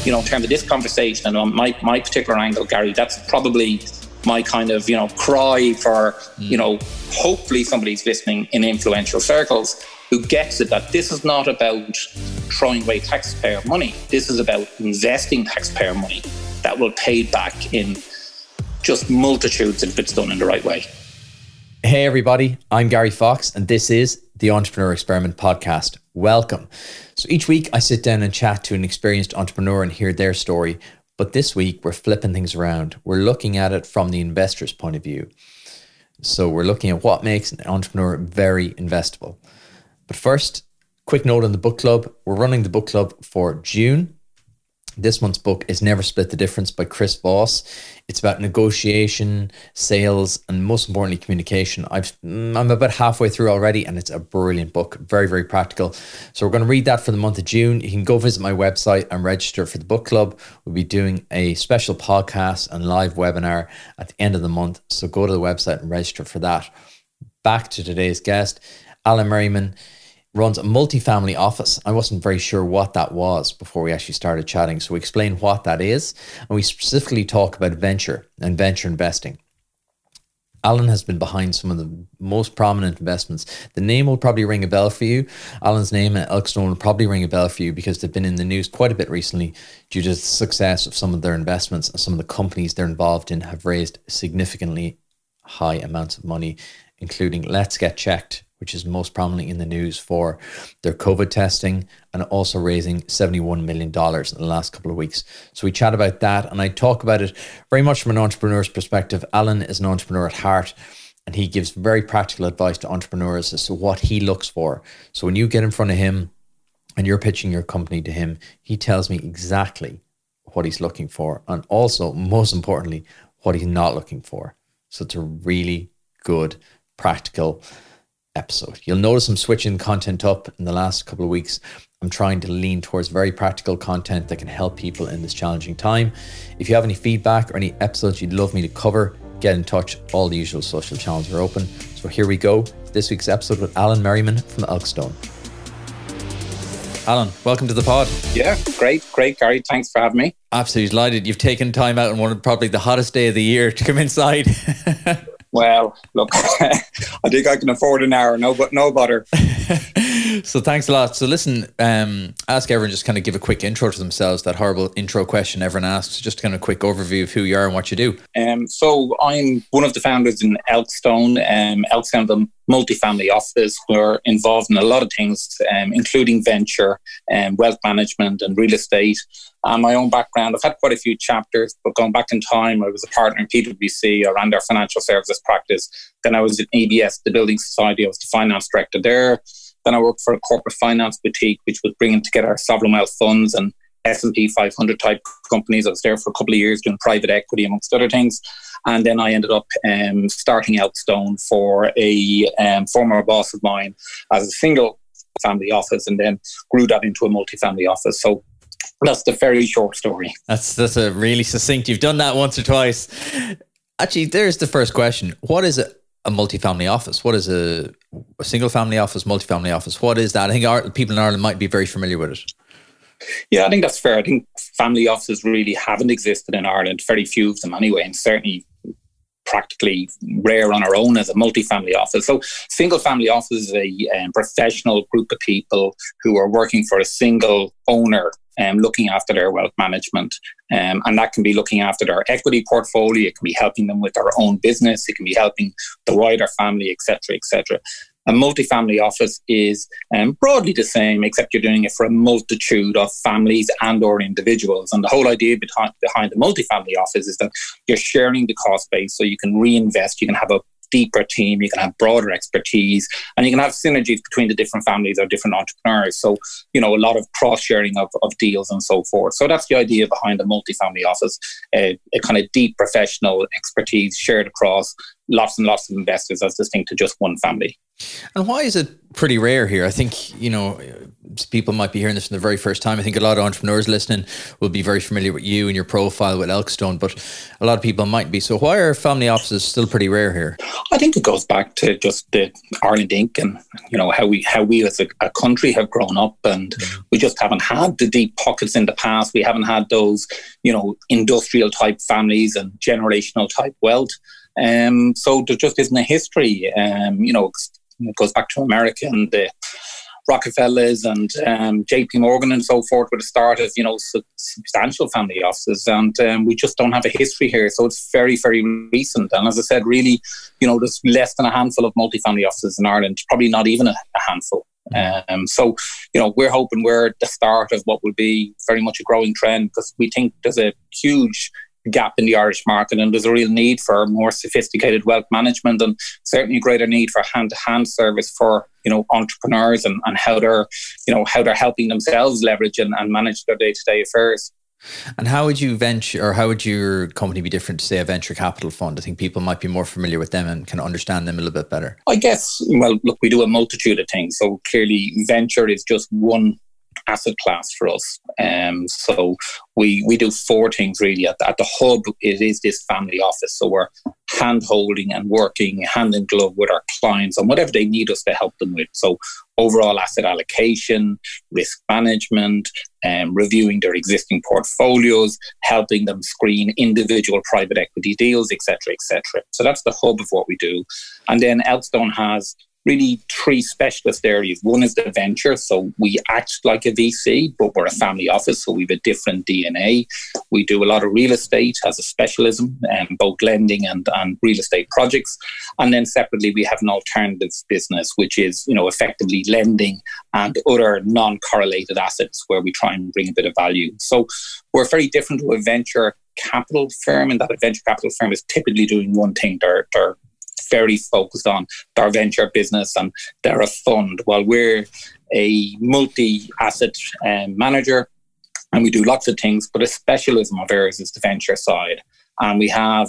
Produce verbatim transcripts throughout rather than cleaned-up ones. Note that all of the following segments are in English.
you know, in terms of this conversation and on my, my particular angle, Gary, that's probably my kind of, you know, cry for, mm. you know, hopefully somebody's listening in influential circles who gets it, that this is not about throwing away taxpayer money. This is about investing taxpayer money that will pay back in just multitudes if it's done in the right way. Hey everybody, I'm Gary Fox and this is the Entrepreneur Experiment Podcast. Welcome. So each week I sit down and chat to an experienced entrepreneur and hear their story. But this week we're flipping things around. We're looking at it from the investor's point of view. So we're looking at what makes an entrepreneur very investable. But first, quick note on the book club. We're running the book club for June. This month's book is Never Split the Difference by Chris Voss. It's about negotiation, sales, and most importantly, communication. I've, I'm about halfway through already, and it's a brilliant book. Very, very practical. So we're going to read that for the month of June. You can go visit my website and register for the book club. We'll be doing a special podcast and live webinar at the end of the month. So go to the website and register for that. Back to today's guest, Alan Merriman. Runs a multifamily office. I wasn't very sure what that was before we actually started chatting. So we explain what that is. And we specifically talk about venture and venture investing. Alan has been behind some of the most prominent investments. The name will probably ring a bell for you. Alan's name at Elkstone will probably ring a bell for you because they've been in the news quite a bit recently due to the success of some of their investments, and some of the companies they're involved in have raised significantly high amounts of money, including Let's Get Checked, which is most prominently in the news for their COVID testing, and also raising seventy-one million dollars in the last couple of weeks. So we chat about that, and I talk about it very much from an entrepreneur's perspective. Alan is an entrepreneur at heart, and he gives very practical advice to entrepreneurs as to what he looks for. So when you get in front of him and you're pitching your company to him, he tells me exactly what he's looking for, and also, most importantly, what he's not looking for. So it's a really good, practical episode. You'll notice I'm switching content up in the last couple of weeks. I'm trying to lean towards very practical content that can help people in this challenging time. If you have any feedback or any episodes you'd love me to cover, get in touch. All the usual social channels are open. So here we go. This week's episode with Alan Merriman from Elkstone. Alan, welcome to the pod. Yeah, great, great, Gary. Thanks for having me. Absolutely delighted. You've taken time out on one of probably the hottest day of the year to come inside. Well, look, I think I can afford an hour, no, but no bother. So thanks a lot. So listen, um, ask everyone just kind of give a quick intro to themselves, that horrible intro question everyone asks, just kind of a quick overview of who you are and what you do. Um, so I'm one of the founders in Elkstone. Um, Elkstone, the multifamily office. We're involved in a lot of things, um, including venture and wealth management and real estate. And my own background, I've had quite a few chapters, but going back in time, I was a partner in P W C. I ran their financial services practice. Then I was at A B S, the Building Society. I was the finance director there. Then I worked for a corporate finance boutique, which was bringing together sovereign wealth funds and S and P five hundred type companies. I was there for a couple of years doing private equity, amongst other things. And then I ended up um, starting Elkstone for a um, former boss of mine as a single family office, and then grew that into a multifamily office. So that's the very short story. That's that's a really succinct. You've done that once or twice. Actually, there's the first question. What is a, a multifamily office? What is a, a single family office, multifamily office? What is that? I think our, people in Ireland might be very familiar with it. Yeah, I think that's fair. I think family offices really haven't existed in Ireland, very few of them anyway, and certainly practically rare on our own as a multifamily office. So single family office is a um, professional group of people who are working for a single owner and um, looking after their wealth management. Um, and that can be looking after their equity portfolio. It can be helping them with their own business. It can be helping the wider family, et cetera, et cetera. A multifamily office is um, broadly the same, except you're doing it for a multitude of families and or individuals. And the whole idea behind, behind the multifamily office is that you're sharing the cost base so you can reinvest, you can have a deeper team, you can have broader expertise, and you can have synergies between the different families or different entrepreneurs. So, you know, a lot of cross-sharing of, of deals and so forth. So that's the idea behind a multifamily office, uh, a kind of deep professional expertise shared across lots and lots of investors as distinct to just one family. And why is it pretty rare here? I think, you know, people might be hearing this for the very first time. I think a lot of entrepreneurs listening will be very familiar with you and your profile with Elkstone, but a lot of people might be. So why are family offices still pretty rare here? I think it goes back to just the Ireland Incorporated and, you know, how we how we as a, a country have grown up, and mm. we just haven't had the deep pockets in the past. We haven't had those, you know, industrial type families and generational type wealth. Um, so there just isn't a history. Um, you know, it goes back to America and the Rockefellers and um, J P Morgan and so forth, were the start of, you know, su- substantial family offices, and um, we just don't have a history here. So it's very, very recent. And as I said, really, you know, there's less than a handful of multifamily offices in Ireland, probably not even a, a handful. Um, so, you know, we're hoping we're at the start of what will be very much a growing trend, because we think there's a huge gap in the Irish market, and there's a real need for more sophisticated wealth management, and certainly a greater need for hand-to-hand service for, you know, entrepreneurs, and, and how they're, you know, how they're helping themselves leverage and, and manage their day-to-day affairs. And how would you venture, or how would your company be different to, say, a venture capital fund? I think people might be more familiar with them and can understand them a little bit better. I guess, well, look, we do a multitude of things. So clearly venture is just one asset class for us. Um, so we we do four things really. At the, at the hub, it is this family office. So we're hand-holding and working hand in glove with our clients on whatever they need us to help them with. So overall asset allocation, risk management, um, reviewing their existing portfolios, helping them screen individual private equity deals, et cetera, et cetera. So that's the hub of what we do. And then Elkstone has really three specialist areas. One is the venture. So we act like a V C, but we're a family office, so we have a different D N A. We do a lot of real estate as a specialism, um, both lending and, and real estate projects. And then separately, we have an alternatives business, which is, you know, effectively lending and other non-correlated assets where we try and bring a bit of value. So we're very different to a venture capital firm, in that a venture capital firm is typically doing one thing. They're, they're very focused on their venture business, and they're a fund, while we're a multi-asset um, manager, and we do lots of things, but a specialism of ours is the venture side. And we have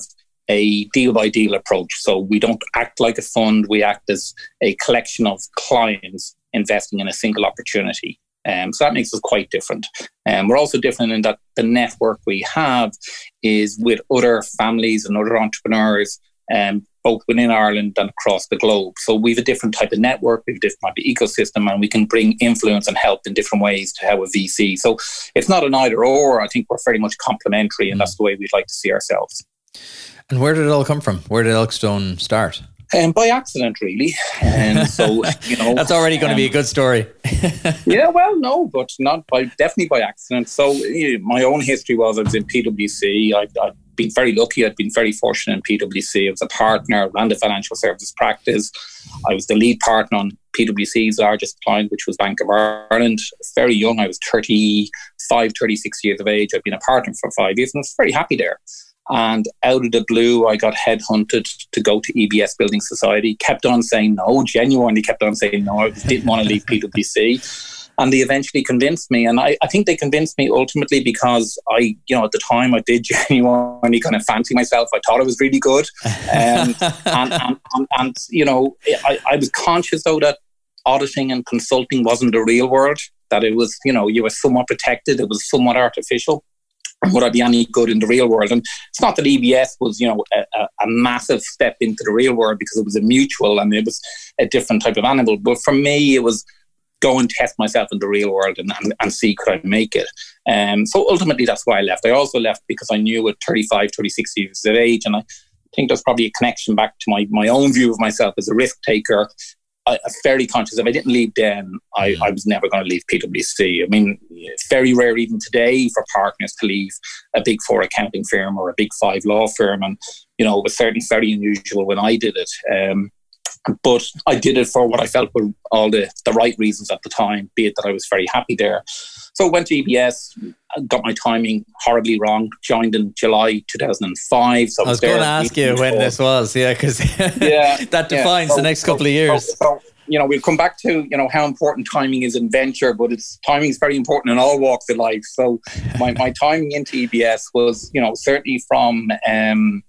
a deal-by-deal approach. So we don't act like a fund, we act as a collection of clients investing in a single opportunity. Um, so that makes us quite different. Um, we're also different in that the network we have is with other families and other entrepreneurs, um, both within Ireland and across the globe. So we have a different type of network, we have a different type of ecosystem, and we can bring influence and help in different ways to how a V C. So it's not an either or. I think we're very much complementary, and that's the way we'd like to see ourselves. And where did it all come from? Where did Elkstone start? Um, by accident, really. And so, you know, that's already going um, to be a good story. Yeah, well, no, but not by definitely by accident. So, you know, my own history was I was in P W C. I, I'd been very lucky. I'd been very fortunate in P W C. I was a partner, ran the financial services practice. I was the lead partner on P W C's largest client, which was Bank of Ireland. Very young. I was thirty-five, thirty-six years of age. I'd been a partner for five years and I was very happy there. And out of the blue, I got headhunted to go to E B S Building Society. Kept on saying no, genuinely kept on saying no. I didn't want to leave P W C. And they eventually convinced me. And I, I think they convinced me ultimately because I, you know, at the time I did genuinely kind of fancy myself. I thought I was really good. Um, and, and, and, and, you know, I, I was conscious though that auditing and consulting wasn't the real world, that it was, you know, you were somewhat protected. It was somewhat artificial. Would I be any good in the real world? And it's not that E B S was, you know, a, a massive step into the real world, because it was a mutual and it was a different type of animal. But for me, it was go and test myself in the real world and, and, and see could I make it. Um, so ultimately, that's why I left. I also left because I knew at thirty-five, thirty-six years of age, and I think there's probably a connection back to my, my own view of myself as a risk taker. I, I'm fairly conscious if I didn't leave then, I, I was never going to leave P W C. I mean, it's very rare even today for partners to leave a big four accounting firm or a big five law firm. And, you know, it was certainly very unusual when I did it. Um, but I did it for what I felt were all the, the right reasons at the time, be it that I was very happy there. So I went to E B S, got my timing horribly wrong, joined in July two thousand five. So I was, I was going to ask you when this was, yeah, because yeah, that defines yeah. so, the next couple so, of years. So, so, you know, we'll come back to, you know, how important timing is in venture, but it's timing is very important in all walks of life. So my, my timing into E B S was, you know, certainly from, um,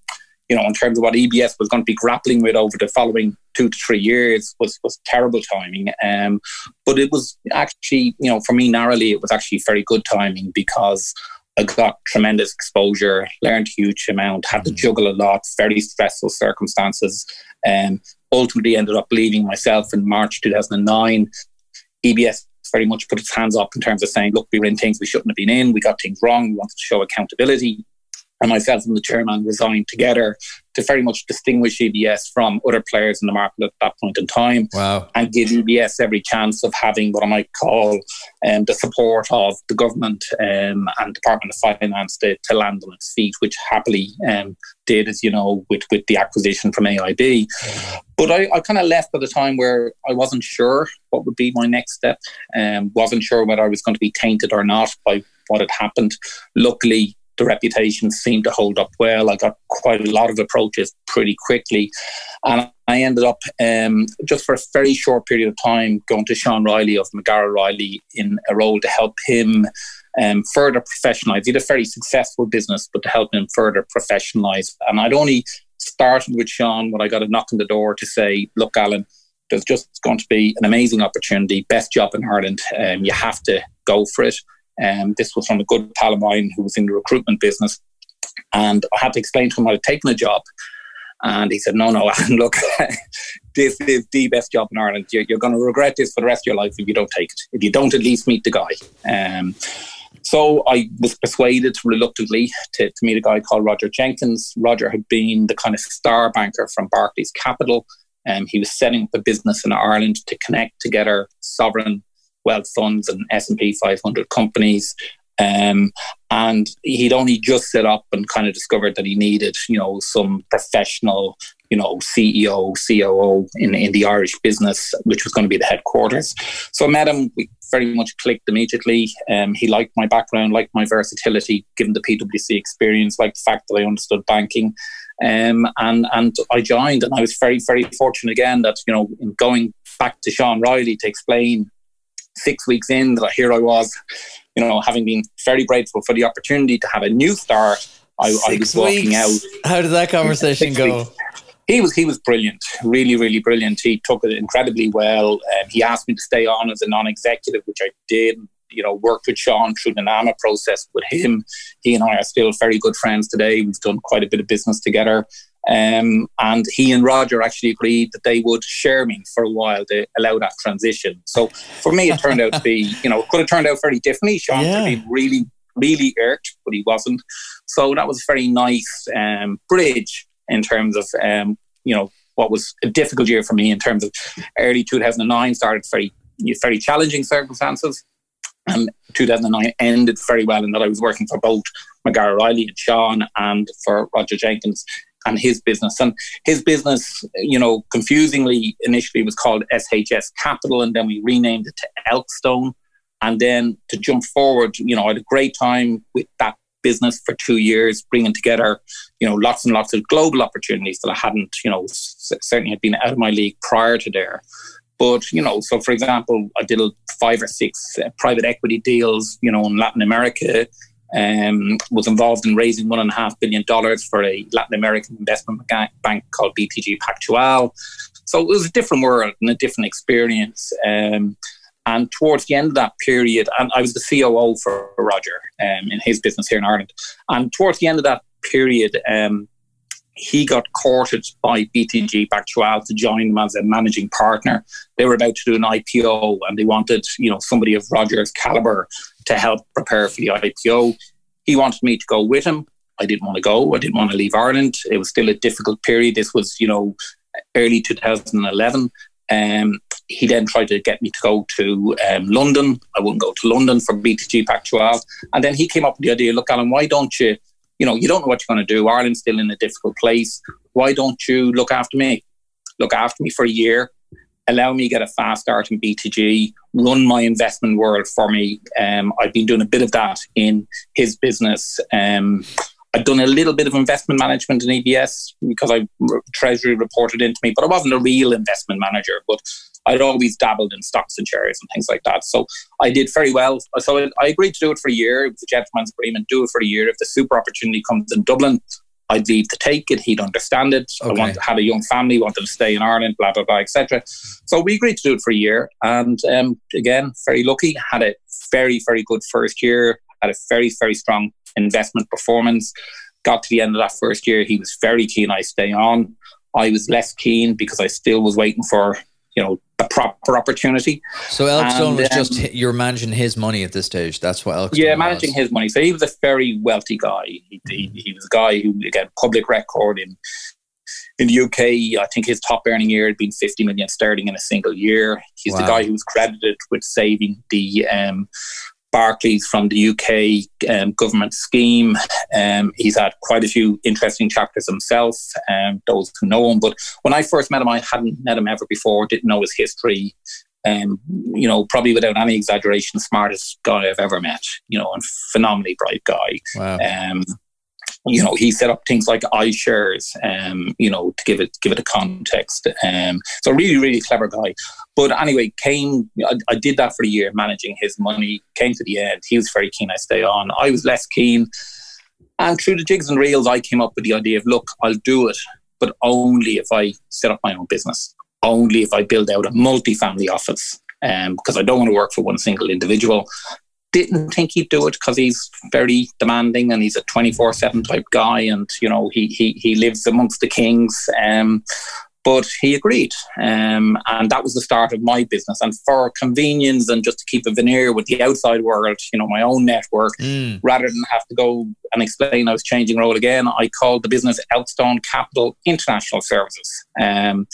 you know, in terms of what E B S was going to be grappling with over the following two to three years was, was terrible timing. Um, but it was actually, you know, for me narrowly, it was actually very good timing because I got tremendous exposure, learned a huge amount, had to juggle a lot, very stressful circumstances, and um, ultimately ended up leaving myself in March two thousand nine. E B S very much put its hands up in terms of saying, look, we were in things we shouldn't have been in, we got things wrong, we wanted to show accountability. And myself and the chairman resigned together to very much distinguish E B S from other players in the market at that point in time. Wow. And give E B S every chance of having what I might call um, the support of the government um, and Department of Finance to, to land on its feet, which happily um, did, as you know, with, with the acquisition from A I B. Yeah. But I, I kind of left at a time where I wasn't sure what would be my next step, and um, wasn't sure whether I was going to be tainted or not by what had happened. Luckily, the reputation seemed to hold up well. I got quite a lot of approaches pretty quickly. And I ended up, um, just for a very short period of time, going to Sean Riley of McGarrett Riley in a role to help him um, further professionalise. He had a very successful business, but to help him further professionalise. And I'd only started with Sean when I got a knock on the door to say, look, Alan, there's just going to be an amazing opportunity, best job in Ireland. Um, you have to go for it. Um, this was from a good pal of mine who was in the recruitment business, and I had to explain to him I had taken a job, and he said, no, no, look, this is the best job in Ireland. You're, you're going to regret this for the rest of your life if you don't take it, if you don't at least meet the guy. Um, so I was persuaded reluctantly to, to meet a guy called Roger Jenkins. Roger had been the kind of star banker from Barclays Capital, and um, he was setting up a business in Ireland to connect together sovereign wealth funds and S and P five hundred companies. Um, and he'd only just set up and kind of discovered that he needed, you know, some professional, you know, C E O, C O O in, in the Irish business, which was going to be the headquarters. So I met him. We very much clicked immediately. Um, he liked my background, liked my versatility, given the P W C experience, liked the fact that I understood banking. Um, and, and I joined, and I was very, very fortunate again that, you know, in going back to Sean Riley to explain six weeks in that here I was, you know, having been very grateful for the opportunity to have a new start. I, I was walking weeks. out. How did that conversation go? Weeks. He was he was brilliant, really, really brilliant. He took it incredibly well. Um, he asked me to stay on as a non-executive, which I did. You know, worked with Sean through the NAMA process with him. He and I are still very good friends today. We've done quite a bit of business together. Um, and he and Roger actually agreed that they would share me for a while to allow that transition. So for me, it turned out to be, you know, it could have turned out very differently. Sean yeah. could have been really, really irked, but he wasn't. So that was a very nice um, bridge in terms of, um, you know, what was a difficult year for me in terms of early two thousand nine started very, very challenging circumstances. And two thousand nine ended very well in that I was working for both McGarrett Riley and Sean and for Roger Jenkins and his business. And his business, you know, confusingly initially was called S H S Capital, and then we renamed it to Elkstone. And then to jump forward, you know, I had a great time with that business for two years, bringing together, you know, lots and lots of global opportunities that I hadn't, you know, certainly had been out of my league prior to there. But, you know, so for example, I did five or six uh, private equity deals, you know, in Latin America. Um, was involved in raising one and a half billion dollars for a Latin American investment bank called B T G Pactual. So it was a different world and a different experience. Um, and towards the end of that period, and I was the C O O for Roger um, in his business here in Ireland. And towards the end of that period, um, he got courted by B T G Pactual to join them as a managing partner. They were about to do an I P O, and they wanted, you know, somebody of Roger's caliber to help prepare for the I P O. He wanted me to go with him. I didn't want to go. I didn't want to leave Ireland. It was still a difficult period. This was, you know, early two thousand eleven. Um, he then tried to get me to go to um, London. I wouldn't go to London for B T G Pactual. And then he came up with the idea, look, Alan, why don't you, you know, you don't know what you're going to do. Ireland's still in a difficult place. Why don't you look after me? Look after me for a year. Allow me to get a fast start in B T G, run my investment world for me. Um, I've been doing a bit of that in his business. Um, I've done a little bit of investment management in E B S because I Treasury reported into me, but I wasn't a real investment manager, but I'd always dabbled in stocks and shares and things like that. So I did very well. So I agreed to do it for a year. It was a gentleman's agreement, do it for a year. If the super opportunity comes in Dublin, I'd leave to take it. He'd understand it. Okay. I wanted, had a young family, wanted to stay in Ireland, blah, blah, blah, et cetera. So we agreed to do it for a year. And um, again, very lucky, had a very, very good first year, had a very, very strong investment performance. Got to the end of that first year, he was very keen I stay on. I was less keen because I still was waiting for, you know, a proper opportunity. So Elkstone and, was um, just, you're managing his money at this stage. That's what Elkstone Yeah, managing was. his money. So he was a very wealthy guy. He, he, he was a guy who, again, public record in in the U K. I think his top earning year had been fifty million sterling in a single year. He's wow. the guy who was credited with saving the um, Barclays from the U K um, government scheme. Um, he's had quite a few interesting chapters himself, um, those who know him. But when I first met him, I hadn't met him ever before, didn't know his history. Um, you know, probably without any exaggeration, smartest guy I've ever met, you know, and phenomenally bright guy. Wow. Um, you know, he set up things like iShares, um, you know, to give it give it a context. Um, so really, really clever guy. But anyway, came, I, I did that for a year, managing his money, came to the end. He was very keen I stay on. I was less keen. And through the jigs and reels, I came up with the idea of, look, I'll do it, but only if I set up my own business, only if I build out a multi-family office, um, because I don't want to work for one single individual. Didn't think he'd do it because he's very demanding and he's a twenty-four seven type guy, and you know he he he lives amongst the kings. Um, but he agreed, um, and that was the start of my business. And for convenience and just to keep a veneer with the outside world, you know, my own network, mm. rather than have to go and explain I was changing role again, I called the business Elkstone Capital International Services. Um,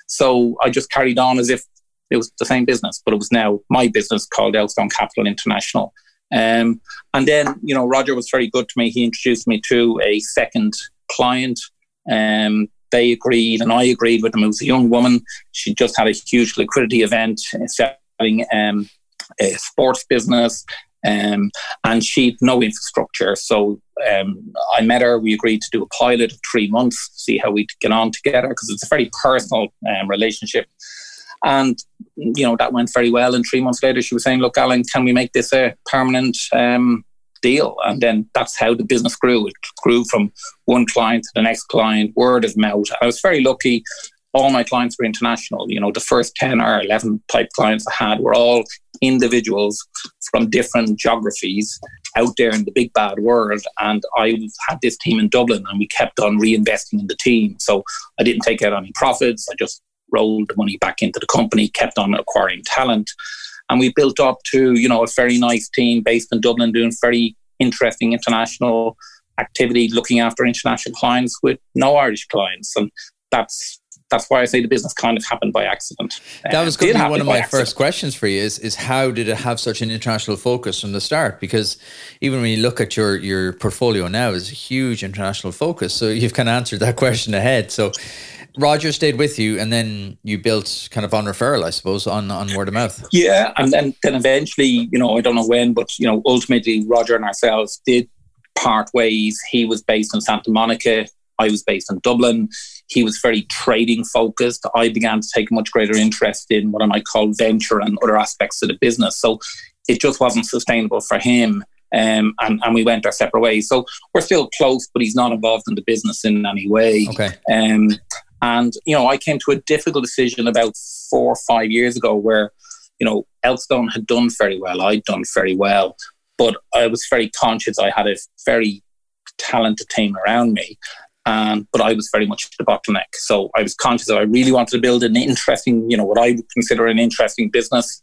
so I just carried on as if it was the same business, but it was now my business called Elkstone Capital International. Um, and then, you know, Roger was very good to me. He introduced me to a second client. Um, they agreed and I agreed with them. It was a young woman. She just had a huge liquidity event selling um, a sports business. Um, and she'd no infrastructure. So um, I met her. We agreed to do a pilot of three months, see how we'd get on together, because it's a very personal um, relationship. And, you know, that went very well. And three months later, she was saying, look, Alan, can we make this a permanent um, deal? And then that's how the business grew. It grew from one client to the next client, word of mouth. I was very lucky. All my clients were international. You know, the first ten or eleven type clients I had were all individuals from different geographies out there in the big bad world. And I had this team in Dublin and we kept on reinvesting in the team. So I didn't take out any profits. I just rolled the money back into the company, kept on acquiring talent. And we built up to, you know, a very nice team based in Dublin doing very interesting international activity, looking after international clients with no Irish clients. And that's that's why I say the business kind of happened by accident. That was going to be one of my accident. first questions for you is, is how did it have such an international focus from the start? Because even when you look at your, your portfolio now, it's a huge international focus. So you've kind of answered that question ahead. So Roger stayed with you and then you built kind of on referral, I suppose, on, on word of mouth. Yeah. And then, then eventually, you know, I don't know when, but, you know, ultimately Roger and ourselves did part ways. He was based in Santa Monica. I was based in Dublin. He was very trading focused. I began to take a much greater interest in what I might call venture and other aspects of the business. So it just wasn't sustainable for him. Um, and, and we went our separate ways. So we're still close, but he's not involved in the business in any way. Okay. Um, and, you know, I came to a difficult decision about four or five years ago where, you know, Elkstone had done very well. I'd done very well. But I was very conscious I had a very talented team around me. Um, but I was very much the bottleneck. So I was conscious that I really wanted to build an interesting, you know, what I would consider an interesting business.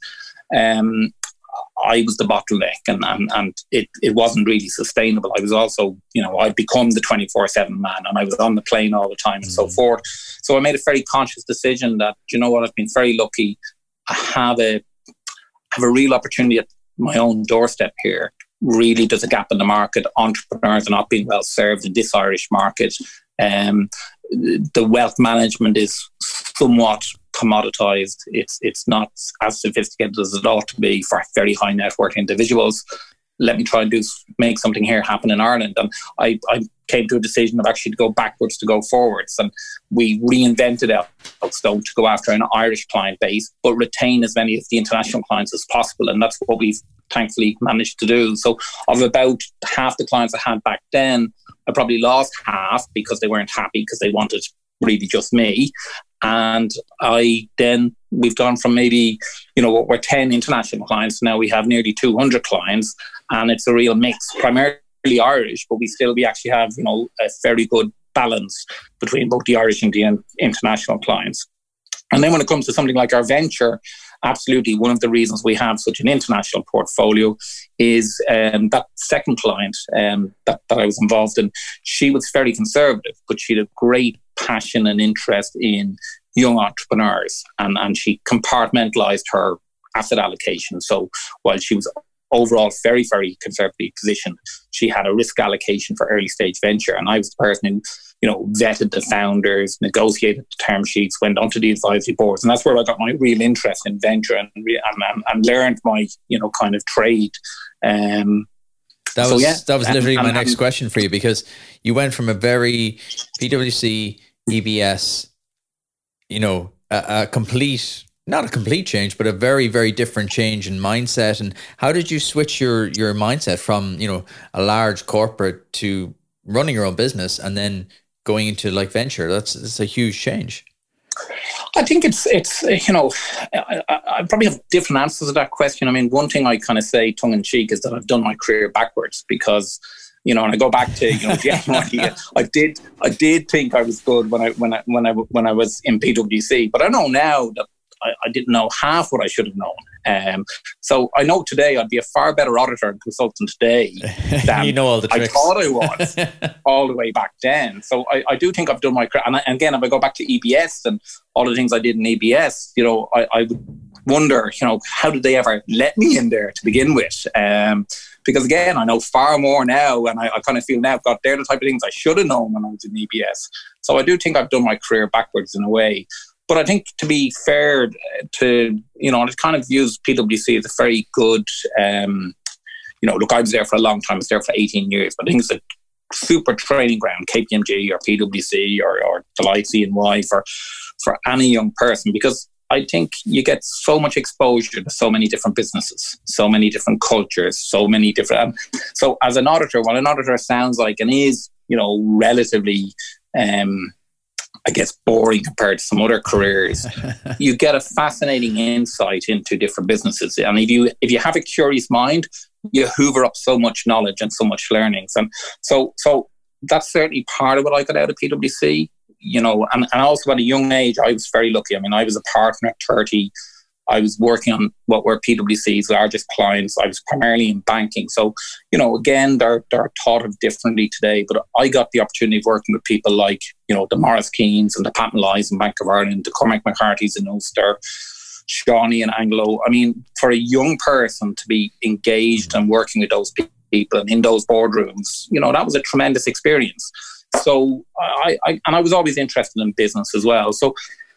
Um, I was the bottleneck and, and, and it, it wasn't really sustainable. I was also, you know, I'd become the twenty-four seven man and I was on the plane all the time and mm-hmm. so forth. So I made a very conscious decision that, you know what, I've been very lucky. I have a, have a real opportunity at my own doorstep here. Really there's a gap in the market. Entrepreneurs are not being well served in this Irish market. Um, the wealth management is somewhat commoditized. It's it's not as sophisticated as it ought to be for very high net worth individuals. let me try and do make something here happen in Ireland. And I, I came to a decision of actually to go backwards to go forwards. And we reinvented Elphinstone to go after an Irish client base, but retain as many of the international clients as possible. And that's what we've thankfully managed to do. So of about half the clients I had back then, I probably lost half because they weren't happy because they wanted really just me. And I then, we've gone from maybe, you know, we're ten international clients. Now we have nearly two hundred clients, and it's a real mix, primarily Irish, but we still, we actually have, you know, a very good balance between both the Irish and the international clients. And then when it comes to something like our venture, absolutely one of the reasons we have such an international portfolio is um, that second client um, that, that I was involved in. She was very conservative, but she had a great passion and interest in young entrepreneurs, and, and she compartmentalized her asset allocation. So while she was overall very, very conservatively positioned, she had a risk allocation for early stage venture. And I was the person who, you know, vetted the founders, negotiated the term sheets, went onto the advisory boards. And that's where I got my real interest in venture and, and, and learned my, you know, kind of trade. Um, That so, was yeah. that was literally and, my and, next and, question for you, because you went from a very P W C, E B S, you know, a, a complete, not a complete change, but a very, very different change in mindset. And how did you switch your your mindset from, you know, a large corporate to running your own business and then going into like venture? That's, that's a huge change. I think it's, it's you know, I, I probably have different answers to that question. I mean, one thing I kind of say tongue in cheek is that I've done my career backwards because, you know, and I go back to, you know, yeah, I did, I did think I was good when I, when I, when I, when I was in P W C, but I know now that I, I didn't know half what I should have known. Um, so I know today I'd be a far better auditor and consultant today than you know all the tricks. I thought I was all the way back then. So I, I do think I've done my, and, I, and again, if I go back to E B S and all the things I did in E B S, you know, I, I would wonder, you know, how did they ever let me in there to begin with? Um, because again, I know far more now, and I, I kind of feel now, God, they're the type of things I should have known when I was in E B S. So I do think I've done my career backwards in a way. But I think to be fair to, you know, I kind of views P W C as a very good, um, you know, look, I was there for a long time. I was there for eighteen years, but I think it's a super training ground, K P M G or P W C or, or Deloitte C N Y for, for any young person, because I think you get so much exposure to so many different businesses, so many different cultures, so many different... Um, so as an auditor, what an auditor sounds like and is, you know, relatively... Um, I guess boring compared to some other careers, you get a fascinating insight into different businesses. And if you if you have a curious mind, you hoover up so much knowledge and so much learnings. And so so that's certainly part of what I got out of P W C. You know, and, and also at a young age, I was very lucky. I mean, I was a partner at thirty. I was working on what were P W C's largest clients. I was primarily in banking. So, you know, again, they're, they're thought of differently today. But I got the opportunity of working with people like, you know, the Morris Keanes and the Pat Malloys in Bank of Ireland, the Cormac McCarthy's in Ulster, Shawnee and Anglo. I mean, for a young person to be engaged and working with those people and in those boardrooms, you know, that was a tremendous experience. So I, I and I was always interested in business as well. So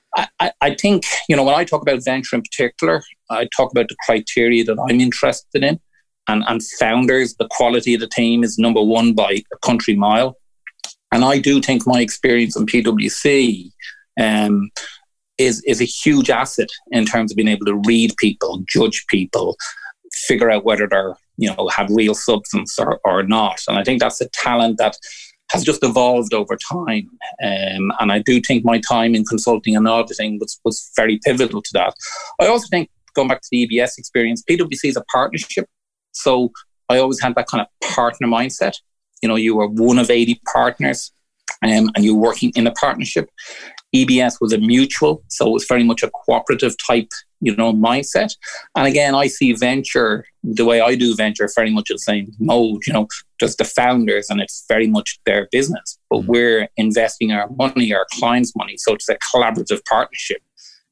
I, I think, you know, when I talk about venture in particular, I talk about the criteria that I'm interested in, and, and founders, the quality of the team is number one by a country mile. And I do think my experience in P W C um, is, is a huge asset in terms of being able to read people, judge people, figure out whether they're, you know, have real substance or, or not. And I think that's a talent that has just evolved over time. Um, and I do think my time in consulting and auditing was, was very pivotal to that. I also think, going back to the E B S experience, P W C is a partnership. So I always had that kind of partner mindset. You know, you were one of eighty partners um, and you're working in a partnership. E B S was a mutual, so it was very much a cooperative type, you know, mindset. And again, I see venture, the way I do venture, very much the same mode. You know, just the founders, and it's very much their business, but we're investing our money, our clients' money, so it's a collaborative partnership.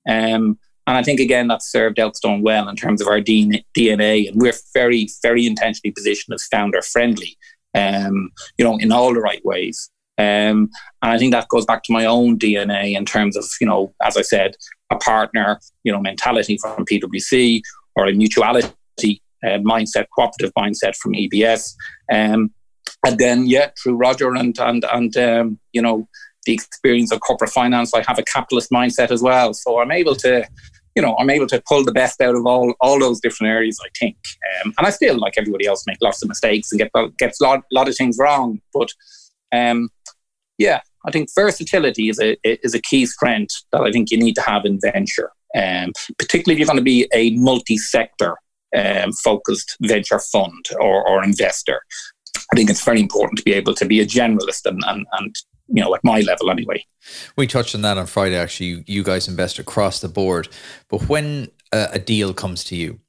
Um, and I think again that served Elphinstone well in terms of our D N A, and we're very, very intentionally positioned as founder friendly. Um, you know, in all the right ways. Um, and I think that goes back to my own D N A in terms of, you know, as I said, a partner, you know, mentality from P W C, or a mutuality uh, mindset, cooperative mindset from E B S. Um, and then, yeah, through Roger and, and, and um, you know, the experience of corporate finance, I have a capitalist mindset as well. So I'm able to, you know, I'm able to pull the best out of all, all those different areas, I think. Um, and I still, like everybody else, make lots of mistakes and get gets a lot, lot of things wrong. But um, yeah, I think versatility is a is a key strength that I think you need to have in venture, um, particularly if you're going to be a multi-sector um, focused venture fund or, or investor. I think it's very important to be able to be a generalist and, and, and you know, at my level anyway. We touched on that on Friday, actually. You, you guys invest across the board. But when a, a deal comes to you,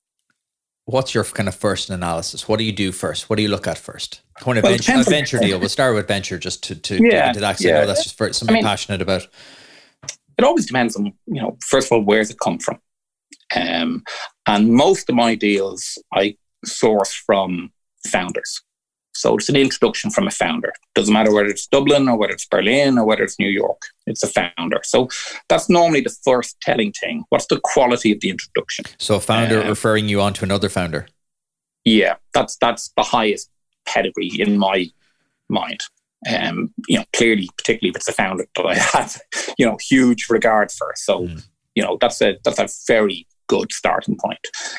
what's your kind of first analysis? What do you do first? What do you look at first? When a, well, venture, a venture deal, we'll start with venture just to, to yeah, get into that. Because yeah, I know that's just for something I mean, passionate about. It always depends on, you know, first of all, where's it come from? Um, and most of my deals I source from founders. So it's an introduction from a founder. Doesn't matter whether it's Dublin or whether it's Berlin or whether it's New York. It's a founder. So that's normally the first telling thing. What's the quality of the introduction? So a founder um, referring you on to another founder? Yeah, that's that's the highest pedigree in my mind. Um, you know, clearly, particularly if it's a founder that I have, you know, huge regard for. So, mm. you know, that's a that's a very good starting point.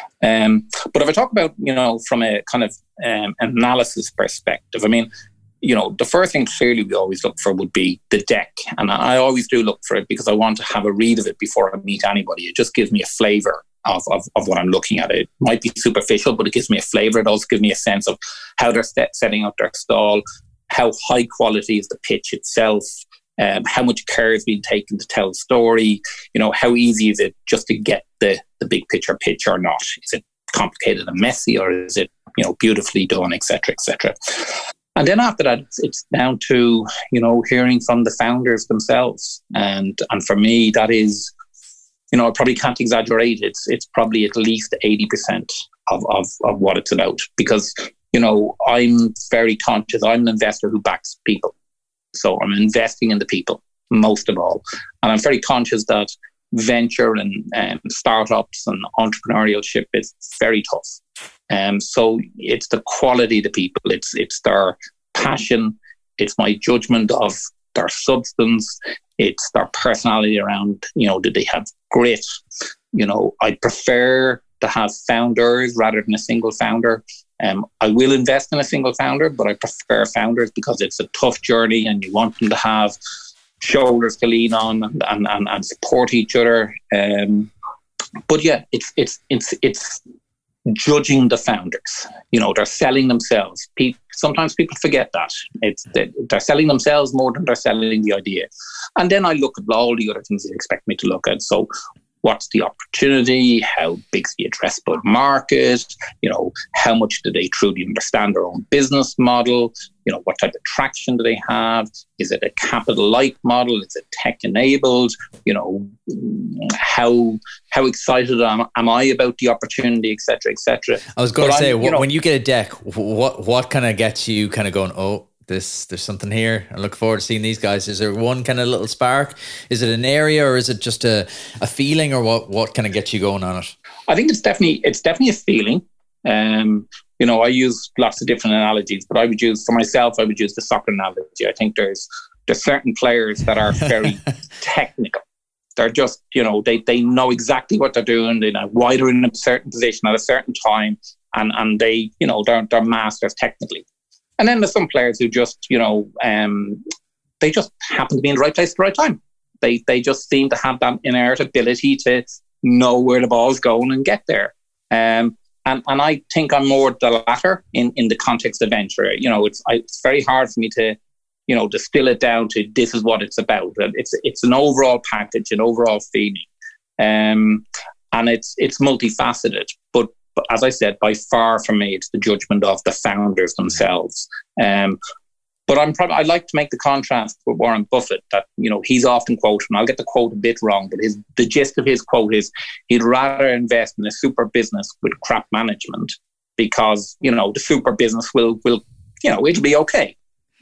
Um, but if I talk about, you know, from a kind of um, analysis perspective, I mean, you know, the first thing clearly we always look for would be the deck. And I always do look for it because I want to have a read of it before I meet anybody. It just gives me a flavour of, of, of what I'm looking at. It might be superficial, but it gives me a flavour. It also gives me a sense of how they're set, setting up their stall, how high quality is the pitch itself, Um, how much care is being taken to tell the story, you know, how easy is it just to get the, the big picture pitch or not? Is it complicated and messy, or is it, you know, beautifully done, et cetera, et cetera. And then after that, it's, it's down to, you know, hearing from the founders themselves. And and for me, that is, you know, I probably can't exaggerate. It's it's probably at least eighty percent of, of, of what it's about. Because, you know, I'm very conscious. I'm an investor who backs people. So I'm investing in the people, most of all. And I'm very conscious that venture and um, startups and entrepreneurship is very tough. Um, so it's the quality of the people. It's it's their passion. It's my judgment of their substance. It's their personality around, you know, do they have grit? You know, I prefer to have founders rather than a single founder. Um, I will invest in a single founder, but I prefer founders because it's a tough journey and you want them to have shoulders to lean on and, and, and, and support each other. Um, but yeah, it's it's it's it's judging the founders. You know, they're selling themselves. Pe- sometimes people forget that. It's they're selling themselves more than they're selling the idea. And then I look at all the other things they expect me to look at. So what's the opportunity? How big's the addressable market? You know, how much do they truly understand their own business model? You know, what type of traction do they have? Is it a capital light model? Is it tech enabled? You know, how how excited am, am I about the opportunity, et cetera, et cetera. I was going but to say, you know, when you get a deck, what what kind of gets you kind of going, oh, This there's something here. I look forward to seeing these guys. Is there one kind of little spark? Is it an area, or is it just a, a feeling, or what what kind of gets you going on it? I think it's definitely it's definitely a feeling. Um, you know, I use lots of different analogies, but I would use for myself. I would use the soccer analogy. I think there's there's certain players that are very technical. They're just, you know, they they know exactly what they're doing. They know why they're in a certain position at a certain time, and and they, you know, they're they're masters technically. And then there's some players who just, you know, um, they just happen to be in the right place at the right time. They they just seem to have that inherent ability to know where the ball's going and get there. Um, and and I think I'm more the latter in, in the context of venture. You know, it's I, it's very hard for me to, you know, distill it down to this is what it's about. It's it's an overall package, an overall feeling, um, and it's it's multifaceted, but. But as I said, by far for me, it's the judgment of the founders themselves. Um, but I'm probably I like to make the contrast with Warren Buffett that, you know, he's often quoted, and I'll get the quote a bit wrong, but his the gist of his quote is he'd rather invest in a super business with crap management because, you know, the super business will will you know it'll be okay.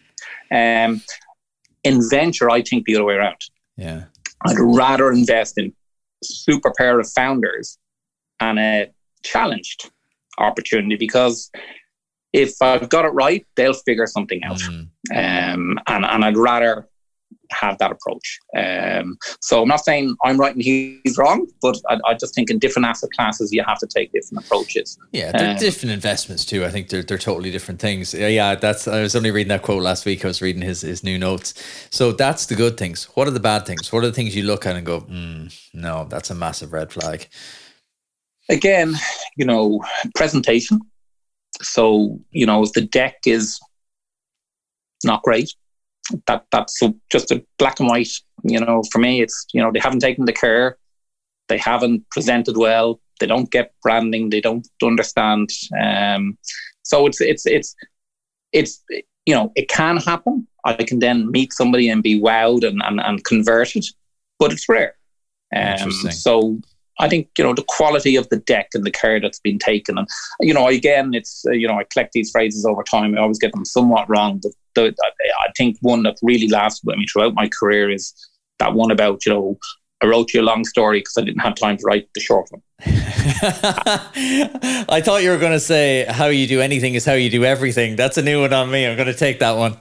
Um, in venture, I think the other way around. Yeah, I'd rather invest in super pair of founders and a challenged opportunity, because if I've got it right, they'll figure something out. Mm. Um, and, and I'd rather have that approach. Um, so I'm not saying I'm right and he's wrong, but I, I just think in different asset classes, you have to take different approaches. Yeah, they're um, different investments too. I think they're they're totally different things. Yeah, yeah, that's. I was only reading that quote last week. I was reading his his new notes. So that's the good things. What are the bad things? What are the things you look at and go, mm, no, that's a massive red flag? Again, you know, presentation. So, you know, if the deck is not great, that that's just a black and white. You know, for me, it's, you know, they haven't taken the care, they haven't presented well, they don't get branding, they don't understand. Um, so it's it's it's it's you know, it can happen. I can then meet somebody and be wowed and and, and converted, but it's rare. Um, so I think, you know, the quality of the deck and the care that's been taken, and, you know, again, it's, uh, you know, I collect these phrases over time. I always get them somewhat wrong. But the, I think one that really lasted with me throughout my career is that one about, you know, I wrote you a long story because I didn't have time to write the short one. I thought you were going to say how you do anything is how you do everything. That's a new one on me. I'm going to take that one.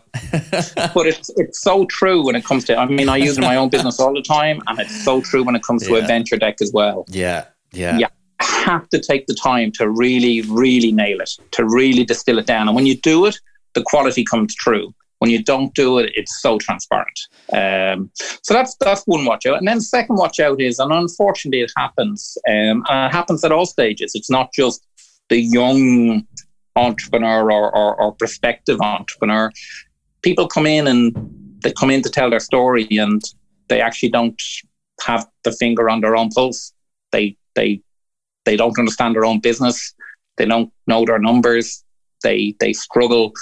But it's it's so true when it comes to, I mean, I use it in my own business all the time, and it's so true when it comes to yeah. a venture deck as well. Yeah, yeah. You have to take the time to really, really nail it, to really distill it down. And when you do it, the quality comes through. When you don't do it, it's so transparent. Um, so that's that's one watch out. And then second watch out is, and unfortunately it happens, um, and it happens at all stages. It's not just the young entrepreneur or, or, or prospective entrepreneur. People come in and they come in to tell their story, and they actually don't have the finger on their own pulse. They they they don't understand their own business. They don't know their numbers. They they struggle.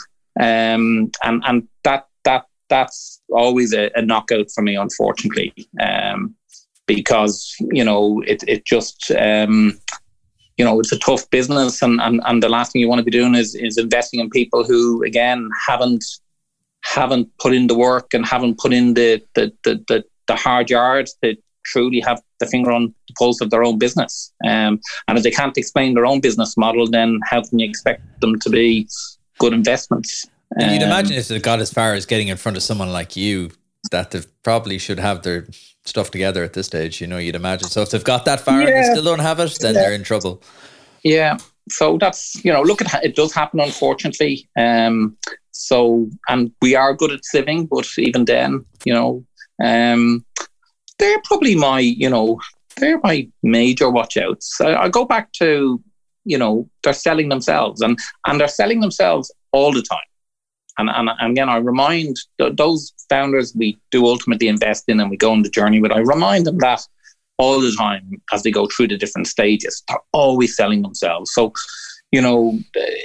Um, and, and that, that, that's always a, a knockout for me, unfortunately, um, because, you know, it, it just, um, you know, it's a tough business, and, and, and the last thing you want to be doing is, is investing in people who, again, haven't, haven't put in the work and haven't put in the, the, the, the, the hard yards to truly have the finger on the pulse of their own business. Um, and if they can't explain their own business model, then how can you expect them to be good investments? And you'd um, imagine if they got as far as getting in front of someone like you, that they probably should have their stuff together at this stage, you know, you'd imagine. So if they've got that far yeah. and they still don't have it, then yeah. they're in trouble. Yeah. So that's, you know, look at it does happen, unfortunately. Um, so, and we are good at sieving, but even then, you know, um, they're probably my, you know, they're my major watch outs. I, I go back to, you know, they're selling themselves, and, and they're selling themselves all the time. And, and, and again, I remind th- those founders we do ultimately invest in and we go on the journey with, I remind them that all the time as they go through the different stages, they're always selling themselves. So, you know,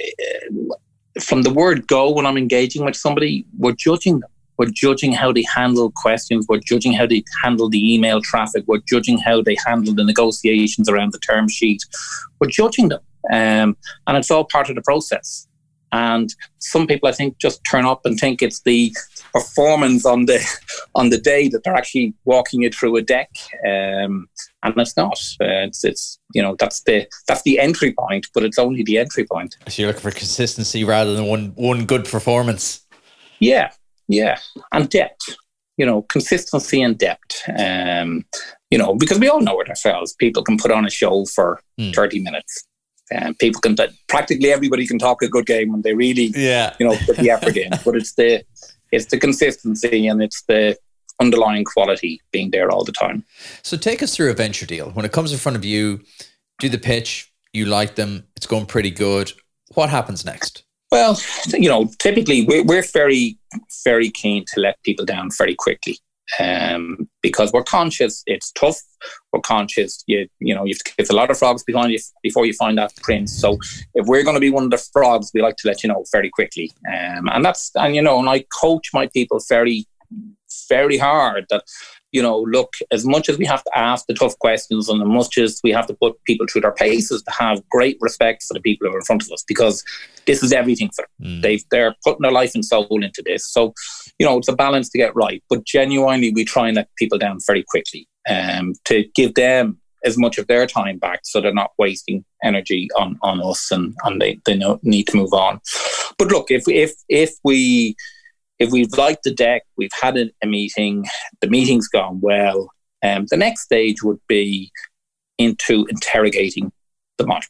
from the word go, when I'm engaging with somebody, we're judging them. We're judging how they handle questions. We're judging how they handle the email traffic. We're judging how they handle the negotiations around the term sheet. We're judging them. Um, and it's all part of the process. And some people, I think, just turn up and think it's the performance on the on the day that they're actually walking you through a deck, um, and it's not. Uh, it's it's you know that's the that's the entry point, but it's only the entry point. So you're looking for consistency rather than one one good performance. Yeah, yeah, and depth. You know, consistency and depth. Um, you know, because we all know it ourselves. People can put on a show for mm. thirty minutes. Um, people can, practically everybody can talk a good game when they really, yeah. you know, put the effort in. But it's the, it's the consistency and it's the underlying quality being there all the time. So take us through a venture deal. When it comes in front of you, do the pitch, you like them, it's going pretty good. What happens next? Well, you know, typically we're, we're very, very keen to let people down very quickly. Um, because we're conscious it's tough. We're conscious you you know you have to kiss a lot of frogs behind you before you find that prince. So if we're going to be one of the frogs, we like to let you know very quickly. Um, and that's and you know, and I coach my people very, very hard that, you know, look, as much as we have to ask the tough questions and as much as we have to put people through their paces, to have great respect for the people who are in front of us, because this is everything for them. Mm. They've, they're putting their life and soul into this. So, you know, it's a balance to get right. But genuinely, we try and let people down very quickly um, to give them as much of their time back, so they're not wasting energy on, on us, and, and they, they know, need to move on. But look, if if if we if we've liked the deck, we've had a, a meeting, the meeting's gone well, um, the next stage would be into interrogating the model.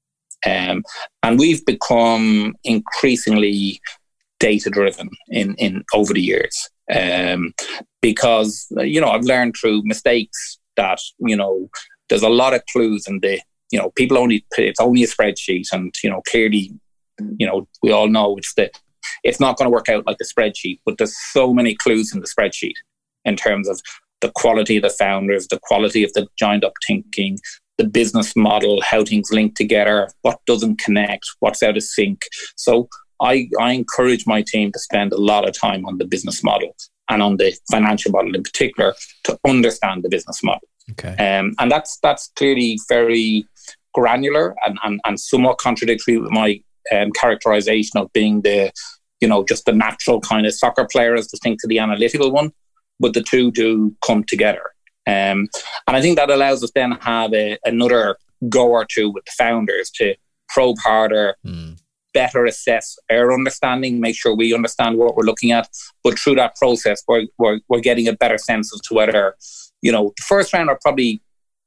Um, and we've become increasingly data-driven in, in over the years, um, because, you know, I've learned through mistakes that, you know, there's a lot of clues in the, you know, people only, it's only a spreadsheet, and, you know, clearly, you know, we all know it's the, it's not going to work out like the spreadsheet, but there's so many clues in the spreadsheet in terms of the quality of the founders, the quality of the joined up thinking, the business model, how things link together, what doesn't connect, what's out of sync. So I, I encourage my team to spend a lot of time on the business model and on the financial model in particular to understand the business model. Okay. Um, and that's that's clearly very granular and, and, and somewhat contradictory with my um, characterization of being the, you know, just the natural kind of soccer player as distinct to the analytical one. But the two do come together. Um, and I think that allows us then to have a, another go or two with the founders to probe harder, mm. better assess our understanding, make sure we understand what we're looking at. But through that process, we're, we're, we're getting a better sense as to whether, you know, the first round are probably,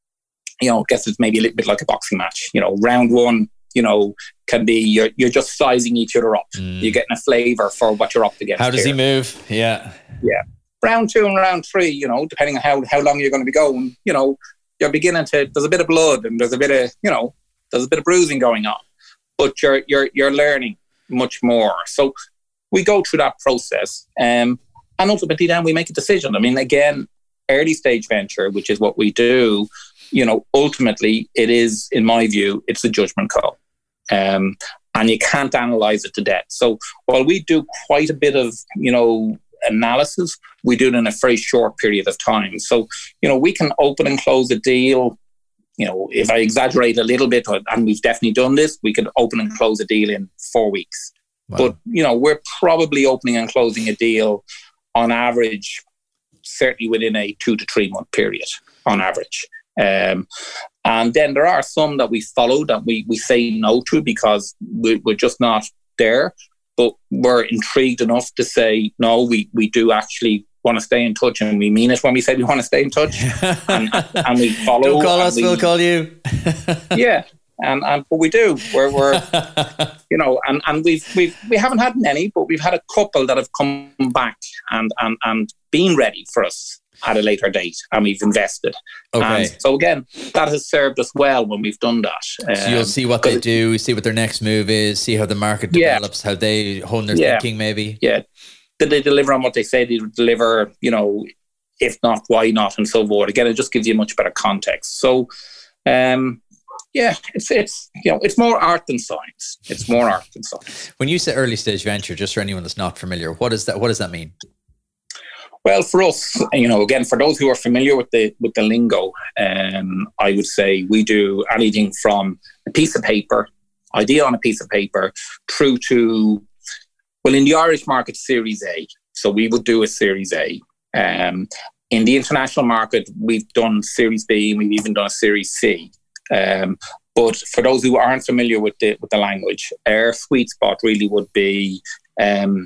you know, I guess it's maybe a little bit like a boxing match. You know, round one, you know, can be you're, you're just sizing each other up. Mm. You're getting a flavour for what you're up against. How does here. he move? Yeah. Yeah. Round two and round three, you know, depending on how, how long you're going to be going, you know, you're beginning to, there's a bit of blood and there's a bit of, you know, there's a bit of bruising going on, but you're, you're, you're learning much more. So we go through that process, um, and ultimately then we make a decision. I mean, again, early stage venture, which is what we do, you know, ultimately it is, in my view, it's a judgment call. Um, and you can't analyze it to death. So while we do quite a bit of, you know, analysis, we do it in a very short period of time. So, you know, we can open and close a deal. You know, if I exaggerate a little bit, and we've definitely done this, we can open and close a deal in four weeks. Wow. But, you know, we're probably opening and closing a deal on average, certainly within a two to three month period on average. Um, and then there are some that we follow that we, we say no to because we, we're just not there. But we're intrigued enough to say, no, we, we do actually want to stay in touch, and we mean it when we say we want to stay in touch. and, and we follow. Don't call us, we, we'll call you. yeah. And, and but we do. We're, we're you know, and, and we've, we've, we haven't had many, but we've had a couple that have come back and, and, and been ready for us at a later date, and we've invested. Okay. And so again, that has served us well when we've done that. Um, so you'll see what they do, see what their next move is, see how the market develops, yeah. how they hone their yeah. thinking maybe. Yeah. Did they deliver on what they say they would deliver? You know, if not, why not? And so forth. Again, it just gives you much better context. So, um, yeah, it's it's you know it's more art than science. It's more art than science. When you say early stage venture, just for anyone that's not familiar, what is that? What does that mean? Well, for us, you know, again, for those who are familiar with the with the lingo, um, I would say we do anything from a piece of paper, idea on a piece of paper, through to, well, in the Irish market, Series A. So we would do a Series A. Um, in the international market, we've done Series B, and we've even done a Series C. Um, but for those who aren't familiar with the with the language, our sweet spot really would be. Um,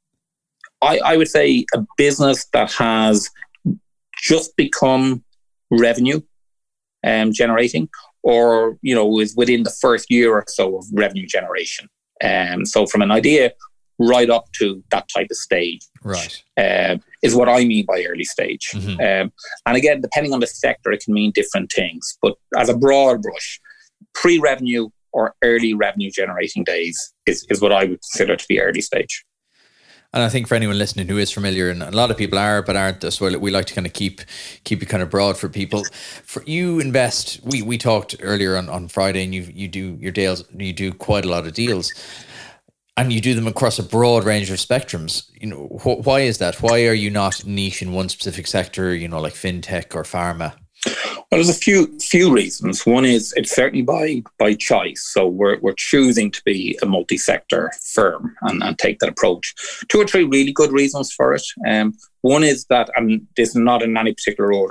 I, I would say a business that has just become revenue um, generating, or, you know, is within the first year or so of revenue generation. Um, so from an idea right up to that type of stage, right, uh, is what I mean by early stage. Mm-hmm. Um, and again, depending on the sector, it can mean different things. But as a broad brush, pre-revenue or early revenue generating days is, is what I would consider to be early stage. And I think for anyone listening who is familiar, and a lot of people are, but aren't, as well, we like to kind of keep keep it kind of broad for people. For you invest, we we talked earlier on, on Friday, and you you do your deals, you do quite a lot of deals, and you do them across a broad range of spectrums. You know, wh- why is that? Why are you not niche in one specific sector? You know, like fintech or pharma. Well, there's a few few reasons. One is it's certainly by by choice. So we're we're choosing to be a multi-sector firm and, and take that approach. Two or three really good reasons for it. Um, one is that, and this is not in any particular order, but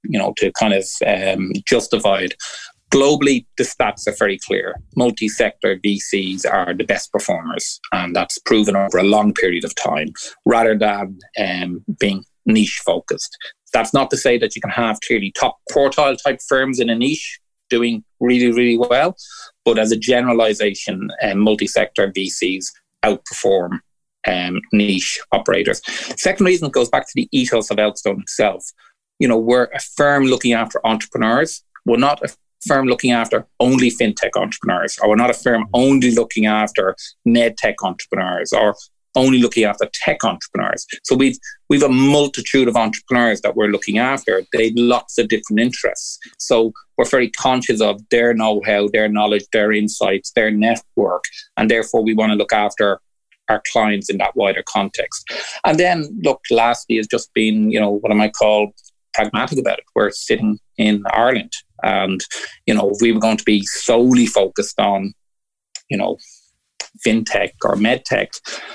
you know, to kind of um, justify it. Globally, the stats are very clear. Multi-sector V Cs are the best performers, and that's proven over a long period of time, rather than um, being niche-focused. That's not to say that you can have clearly top quartile type firms in a niche doing really, really well, but as a generalization, um, multi-sector V Cs outperform um, niche operators. Second reason goes back to the ethos of Elkstone itself. You know, we're a firm looking after entrepreneurs. We're not a firm looking after only fintech entrepreneurs, or we're not a firm only looking after medtech entrepreneurs, or only looking after tech entrepreneurs. So we've we've a multitude of entrepreneurs that we're looking after. They have lots of different interests. So we're very conscious of their know-how, their knowledge, their insights, their network, and therefore we want to look after our clients in that wider context. And then, look, lastly, is just being, you know, what I might call pragmatic about it. We're sitting in Ireland, and, you know, if we were going to be solely focused on, you know, fintech or medtech,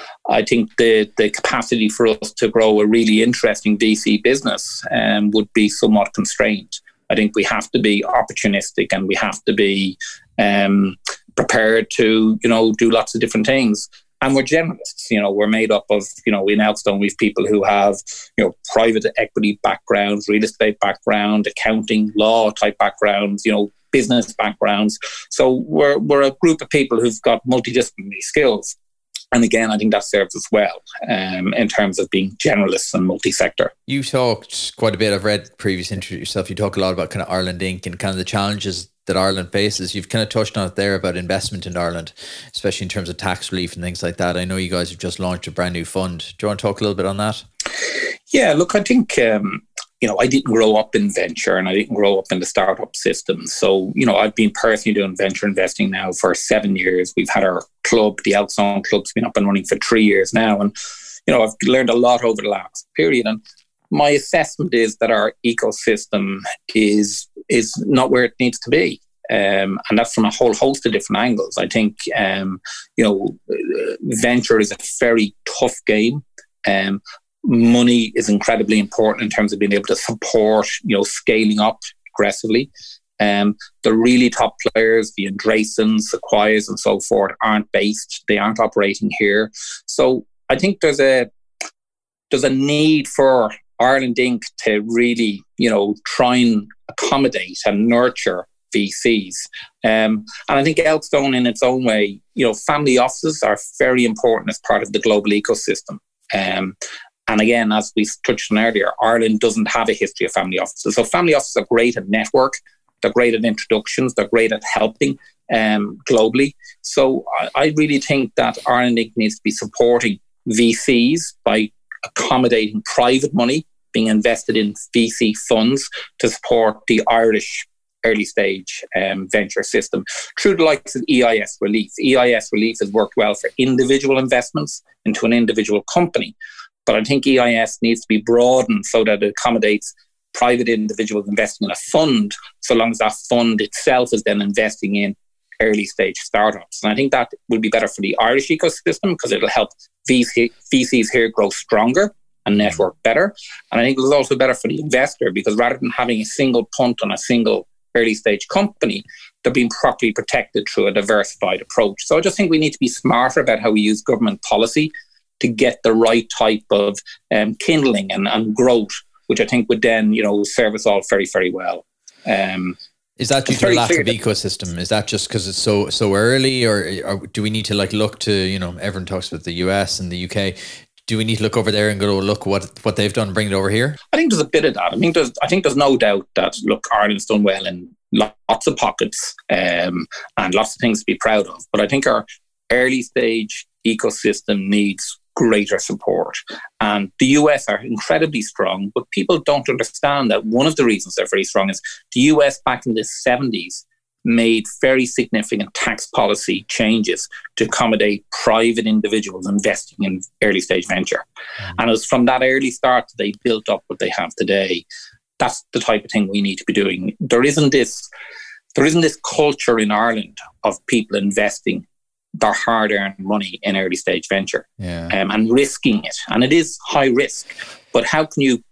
I think the the capacity for us to grow a really interesting V C business um, would be somewhat constrained. I think we have to be opportunistic, and we have to be um, prepared to, you know, do lots of different things. And we're generalists. You know, we're made up of, you know, in Elkstone, we've people who have, you know, private equity backgrounds, real estate background, accounting, law type backgrounds, you know, business backgrounds. So we're we're a group of people who've got multidisciplinary skills. And again, I think that serves us well um, in terms of being generalists and multi-sector. You talked quite a bit, I've read previous interviews yourself, you talk a lot about kind of Ireland Incorporated and kind of the challenges that Ireland faces. You've kind of touched on it there about investment in Ireland, especially in terms of tax relief and things like that. I know you guys have just launched a brand new fund. Do you want to talk a little bit on that? Yeah, look, I think, um, you know, I didn't grow up in venture, and I didn't grow up in the startup system. So, you know, I've been personally doing venture investing now for seven years. We've had our club, the Elkstone Club's been up and running for three years now. And, you know, I've learned a lot over the last period. And my assessment is that our ecosystem is is not where it needs to be. Um, and that's from a whole host of different angles. I think, um, you know, venture is a very tough game. Um, money is incredibly important in terms of being able to support, you know, scaling up aggressively. Um, the really top players, the Andreessens, Sequoias and so forth, aren't based. They aren't operating here. So I think there's a there's a need for Ireland Incorporated to really, you know, try and accommodate and nurture V Cs. Um, and I think Elkstone in its own way, you know, family offices are very important as part of the global ecosystem. Um, and again, as we touched on earlier, Ireland doesn't have a history of family offices. So family offices are great at network, they're great at introductions, they're great at helping um, globally. So I, I really think that Ireland Incorporated needs to be supporting V Cs by accommodating private money being invested in V C funds to support the Irish early stage um, venture system through the likes of E I S Relief. E I S Relief has worked well for individual investments into an individual company, but I think E I S needs to be broadened so that it accommodates private individuals investing in a fund, so long as that fund itself is then investing in early stage startups. And I think that will be better for the Irish ecosystem because it'll help V C, V Cs here grow stronger and network better. And I think it's also better for the investor because rather than having a single punt on a single early stage company, they're being properly protected through a diversified approach. So I just think we need to be smarter about how we use government policy to get the right type of um, kindling and, and growth, which I think would then, you know, serve us all very, very well. Um, Is that due to the lack of ecosystem? Is that just because it's so so early, or, or do we need to like look to, you know, everyone talks about the U S and the U K. Do we need to look over there and go, look what what they've done, bring it over here? I think there's a bit of that. I mean, there's I think there's no doubt that, look, Ireland's done well in lots of pockets um, and lots of things to be proud of. But I think our early stage ecosystem needs greater support. And the U S are incredibly strong, but people don't understand that one of the reasons they're very strong is the U S back in the seventies made very significant tax policy changes to accommodate private individuals investing in early stage venture. Mm. And it was from that early start that they built up what they have today. That's the type of thing we need to be doing. There isn't this, there isn't this culture in Ireland of people investing their hard-earned money in early stage venture yeah. um, and risking it. And it is high risk. But how can you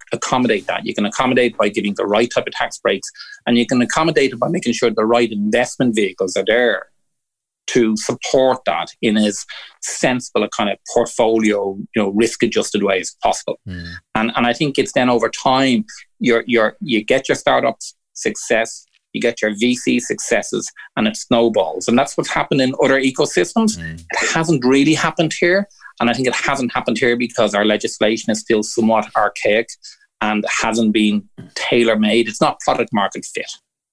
accommodate that. You can accommodate by giving the right type of tax breaks, and you can accommodate it by making sure the right investment vehicles are there to support that in as sensible a kind of portfolio, you know, risk-adjusted way as possible. Mm. And and I think it's then over time, you're you're you get your startup success, you get your V C successes, and it snowballs. And that's what's happened in other ecosystems. Mm. It hasn't really happened here. And I think it hasn't happened here because our legislation is still somewhat archaic and hasn't been tailor-made. It's not product market fit.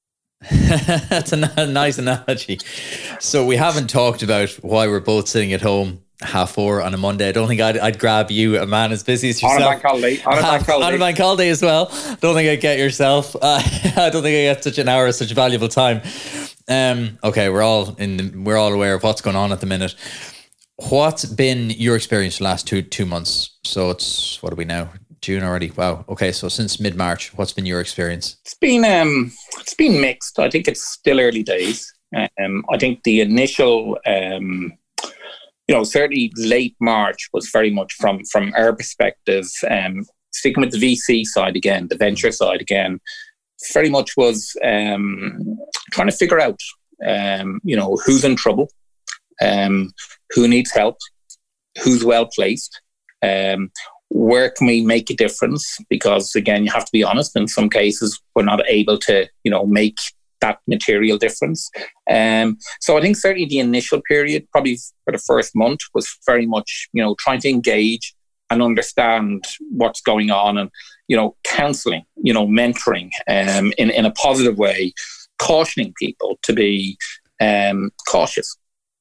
That's a n- nice analogy. So we haven't talked about why we're both sitting at home half four on a Monday. I don't think I'd, I'd grab you, a man as busy as yourself. On a bank holiday. On a bank holiday. On a bank holiday as well. Don't think I'd get yourself. Uh, I don't think I get such an hour, such valuable time. Um, okay, we're all in. The, we're all aware of what's going on at the minute. What's been your experience the last two two months? So it's, what are we now? June already. Wow. Okay, so since mid-March, what's been your experience? It's been um, it's been mixed. I think it's still early days. Um, I think the initial, um, you know, certainly late March was very much from from our perspective. Um, sticking with the V C side again, the venture side again, very much was um, trying to figure out, um, you know, who's in trouble, um, who needs help, who's well placed. Um, Where can we make a difference? Because again, you have to be honest, in some cases, we're not able to, you know, make that material difference. Um, so I think certainly the initial period, probably for the first month, was very much, you know, trying to engage and understand what's going on and, you know, counseling, you know, mentoring um, in, in a positive way, cautioning people to be um, cautious,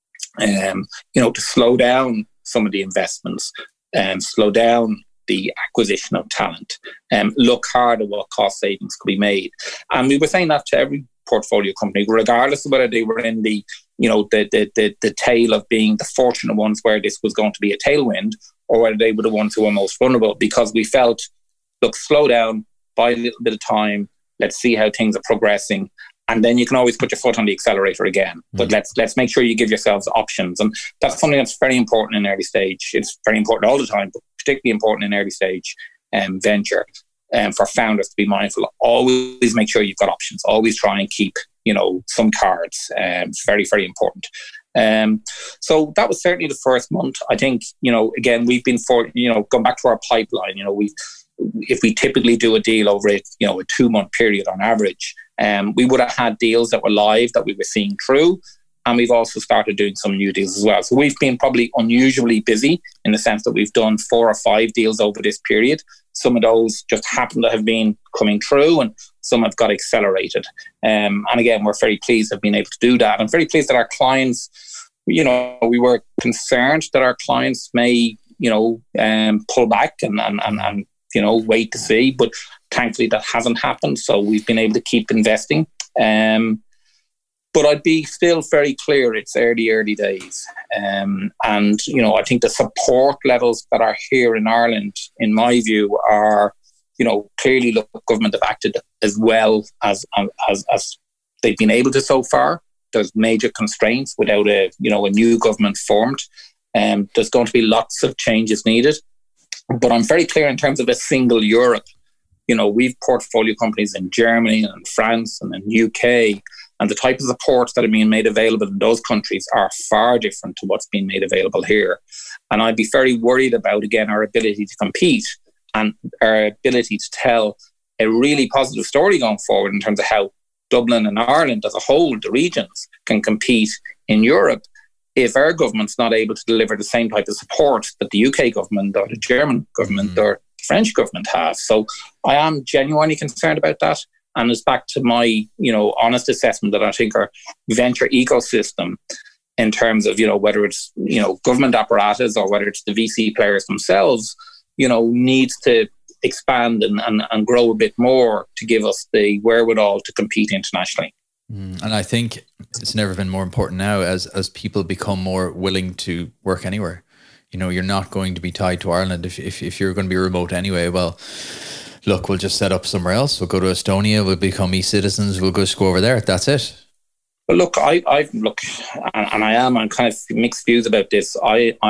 um, you know, to slow down some of the investments, Um, slow down the acquisition of talent, um, look hard at what cost savings could be made. And we were saying that to every portfolio company, regardless of whether they were in the, you know, the the the, the tail of being the fortunate ones where this was going to be a tailwind, or whether they were the ones who were most vulnerable, because we felt, look, slow down, buy a little bit of time, let's see how things are progressing. And then you can always put your foot on the accelerator again. Mm. But let's let's make sure you give yourselves options. And that's something that's very important in early stage. It's very important all the time, but particularly important in early stage um, venture. Um, for founders to be mindful, always make sure you've got options. Always try and keep, you know, some cards. Um, it's very, very important. Um, so that was certainly the first month. I think, you know, again, we've been for, you know, going back to our pipeline, you know, we've, if we typically do a deal over a, you know, a two month period on average, um, we would have had deals that were live that we were seeing through. And we've also started doing some new deals as well. So we've been probably unusually busy in the sense that we've done four or five deals over this period. Some of those just happen to have been coming through and some have got accelerated. Um, and again, we're very pleased to have been able to do that. I'm very pleased that our clients, you know, we were concerned that our clients may, you know, um, pull back and, and, and, and, you know, wait to see. But thankfully that hasn't happened. So we've been able to keep investing. Um, But I'd be still very clear it's early, early days. Um, and, you know, I think the support levels that are here in Ireland, in my view, are, you know, clearly look, government have acted as well as, as, as they've been able to so far. There's major constraints without a, you know, a new government formed. Um, there's going to be lots of changes needed. But I'm very clear in terms of a single Europe. You know, we've portfolio companies in Germany and France and in the U K, and the type of supports that are being made available in those countries are far different to what's being made available here. And I'd be very worried about, again, our ability to compete and our ability to tell a really positive story going forward in terms of how Dublin and Ireland as a whole, the regions, can compete in Europe if our government's not able to deliver the same type of support that the U K government or the German government mm. or the French government have. So I am genuinely concerned about that. And it's back to my, you know, honest assessment that I think our venture ecosystem, in terms of, you know, whether it's, you know, government apparatus or whether it's the V C players themselves, you know, needs to expand and, and, and grow a bit more to give us the wherewithal to compete internationally. Mm, and I think it's never been more important now as as people become more willing to work anywhere. You know, you're not going to be tied to Ireland if if, if you're going to be remote anyway. Well, look, we'll just set up somewhere else. We'll go to Estonia. We'll become e-citizens. We'll just go over there. That's it. Well, look, I, I look, and I am on kind of mixed views about this. I, I've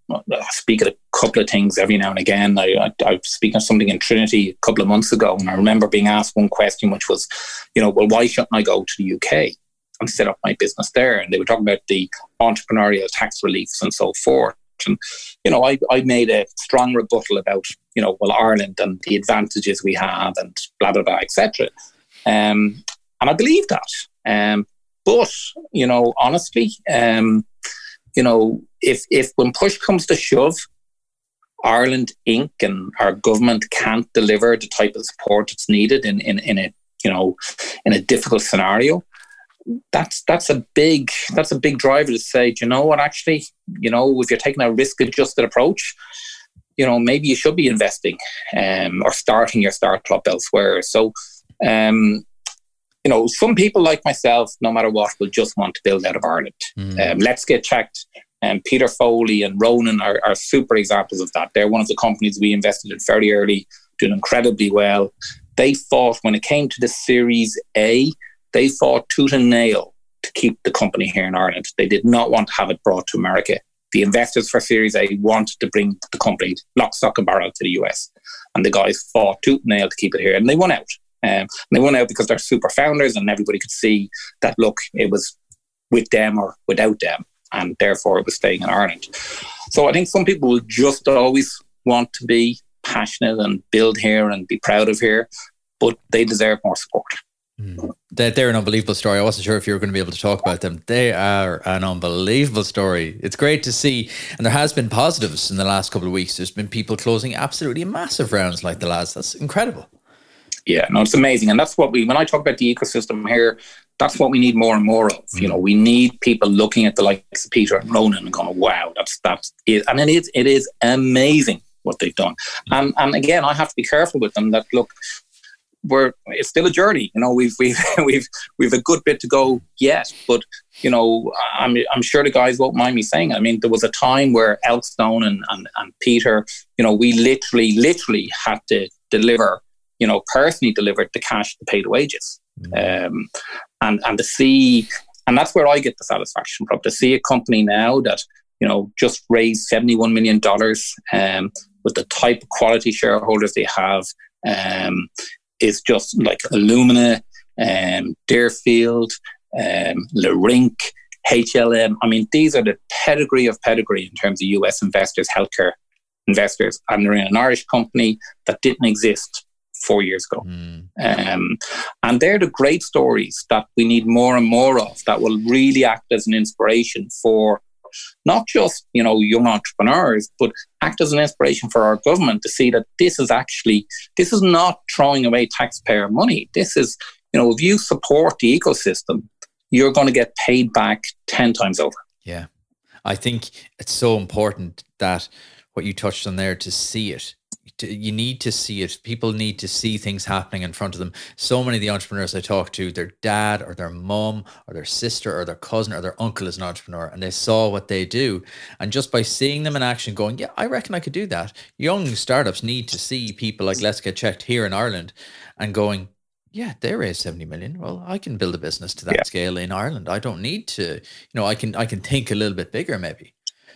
I speak at a couple of things every now and again. I, I, I was speaking of something in Trinity a couple of months ago, and I remember being asked one question, which was, you know, well, why shouldn't I go to the U K and set up my business there? And they were talking about the entrepreneurial tax reliefs and so forth. And, you know, I, I made a strong rebuttal about, you know, well, Ireland and the advantages we have and blah, blah, blah, et cetera. Um, and I believe that. Um, but, you know, honestly, um, you know, if, if when push comes to shove, Ireland Incorporated and our government can't deliver the type of support that's needed in, in, in a, you know, in a difficult scenario, that's that's a big that's a big driver to say, do you know what, actually, you know, if you're taking a risk adjusted approach, you know, maybe you should be investing um, or starting your startup elsewhere. So, um, you know, some people like myself, no matter what, will just want to build out of Ireland. Mm. Um, Let's Get Checked. And um, Peter Foley and Ronan are, are super examples of that. They're one of the companies we invested in very early, doing incredibly well. They fought, when it came to the Series A, they fought tooth and nail to keep the company here in Ireland. They did not want to have it brought to America. The investors for Series A wanted to bring the company lock, stock and barrel to the U S. And the guys fought tooth and nail to keep it here. And they won out. Um, and they won out because they're super founders and everybody could see that, look, it was with them or without them. And therefore it was staying in Ireland. So I think some people will just always want to be passionate and build here and be proud of here, but they deserve more support. Mm. They're, they're an unbelievable story. I wasn't sure if you were going to be able to talk about them. They are an unbelievable story. It's great to see. And there has been positives in the last couple of weeks. There's been people closing absolutely massive rounds like the lads. That's incredible. Yeah, no, it's amazing. And that's what we, when I talk about the ecosystem here, that's what we need more and more of. Mm. You know, we need people looking at the likes of Peter and Ronan and going, wow, that's, that's it. And it is, it is amazing what they've done. Mm. And, and again, I have to be careful with them that, look, we're, it's still a journey. You know, we've, we've, we've, we've a good bit to go yet, but, you know, I'm, I'm sure the guys won't mind me saying, I mean, there was a time where Elkstone and, and, and Peter, you know, we literally, literally had to deliver, you know, personally delivered the cash to pay the wages. Mm. Um, and, and to see, and that's where I get the satisfaction from, to see a company now that, you know, just raised seventy-one million dollars um, with the type of quality shareholders they have, um, is just like Illumina, um, Deerfield, um, Lerink, H L M. I mean, these are the pedigree of pedigree in terms of U S investors, healthcare investors, and they're in an Irish company that didn't exist four years ago. Mm. Um, and they're the great stories that we need more and more of, that will really act as an inspiration for not just, you know, young entrepreneurs, but act as an inspiration for our government to see that this is actually, this is not throwing away taxpayer money. This is, you know, if you support the ecosystem, you're going to get paid back ten times over. Yeah. I think it's so important that what you touched on there, to see it. You need to see it. People need to see things happening in front of them. So many of the entrepreneurs I talk to, their dad or their mum or their sister or their cousin or their uncle is an entrepreneur, and they saw what they do. And just by seeing them in action going, yeah, I reckon I could do that. Young startups need to see people like Let's Get Checked here in Ireland and going, yeah, they raised seventy million. Well, I can build a business to that yeah. scale in Ireland. I don't need to, you know, I can, I can think a little bit bigger maybe.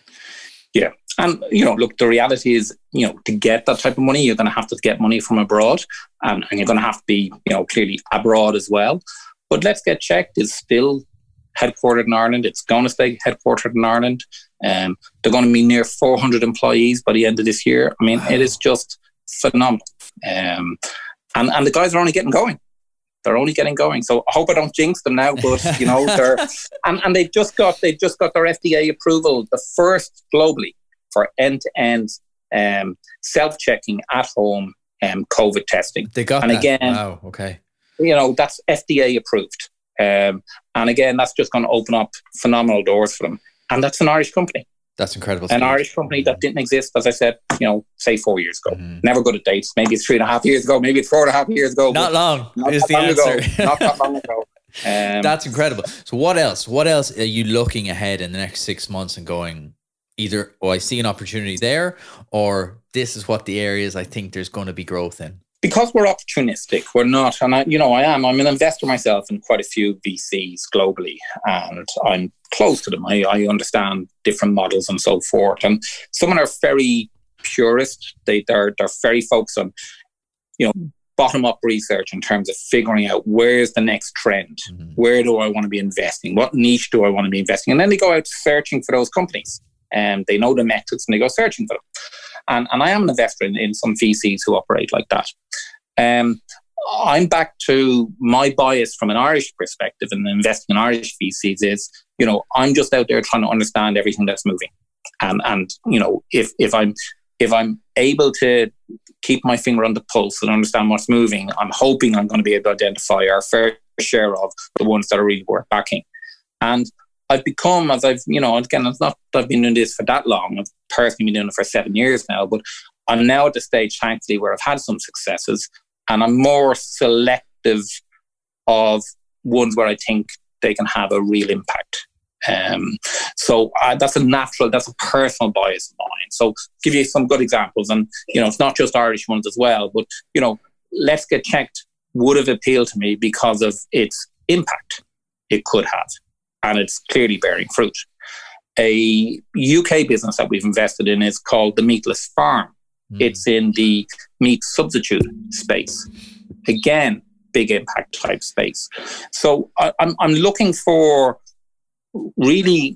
Yeah. And, you know, look, the reality is, you know, to get that type of money, you're going to have to get money from abroad, and, and you're going to have to be, you know, clearly abroad as well. But Let's Get Checked is still headquartered in Ireland. It's going to stay headquartered in Ireland. Um, they're going to be near four hundred employees by the end of this year. I mean, wow. It is just phenomenal. Um, and, and the guys are only getting going. They're only getting going. So I hope I don't jinx them now, but, you know, they're, and, and they've just got, they've just got their F D A approval, the first globally for end-to-end um, self-checking at home um, COVID testing. They got and that. Again, wow, okay. You know, that's F D A approved. Um, and again, that's just going to open up phenomenal doors for them. And that's an Irish company. That's incredible. An Irish company that didn't exist, as I said, you know, say four years ago. Mm-hmm. Never good at dates. Maybe it's three and a half years ago. Maybe it's four and a half years ago. Not long not is that the long answer. Ago. Not that long ago. Um, That's incredible. So what else? What else are you looking ahead in the next six months and going, either, oh, I see an opportunity there, or this is what the areas I think there's going to be growth in? because we're opportunistic, we're not, and I, you know, I am, I'm an investor myself in quite a few V Cs globally, and I'm close to them. I, I understand different models and so forth. And some are very purist. They, they're, they're very focused on, you know, bottom-up research in terms of figuring out where's the next trend. Mm-hmm. Where do I want to be investing? What niche do I want to be investing? And then they go out searching for those companies. And they know the metrics and they go searching for them. And, and I am an investor in, in some V Cs who operate like that. Um, I'm back to my bias from an Irish perspective, and investing in Irish V Cs is, you know, I'm just out there trying to understand everything that's moving. And, and you know, if, if I'm if I'm able to keep my finger on the pulse and understand what's moving, I'm hoping I'm going to be able to identify our fair share of the ones that are really worth backing. And I've become, as I've, you know, again, it's not that I've been doing this for that long. I've personally been doing it for seven years now, but I'm now at the stage, thankfully, where I've had some successes, and I'm more selective of ones where I think they can have a real impact. Um, so uh, that's a natural, that's a personal bias of mine. So give you some good examples, and, you know, it's not just Irish ones as well, but, you know, Let's Get Checked would have appealed to me because of its impact it could have. And it's clearly bearing fruit. A U K business that we've invested in is called The Meatless Farm. Mm. It's in the meat substitute space. Again, big impact type space. So I, I'm, I'm looking for really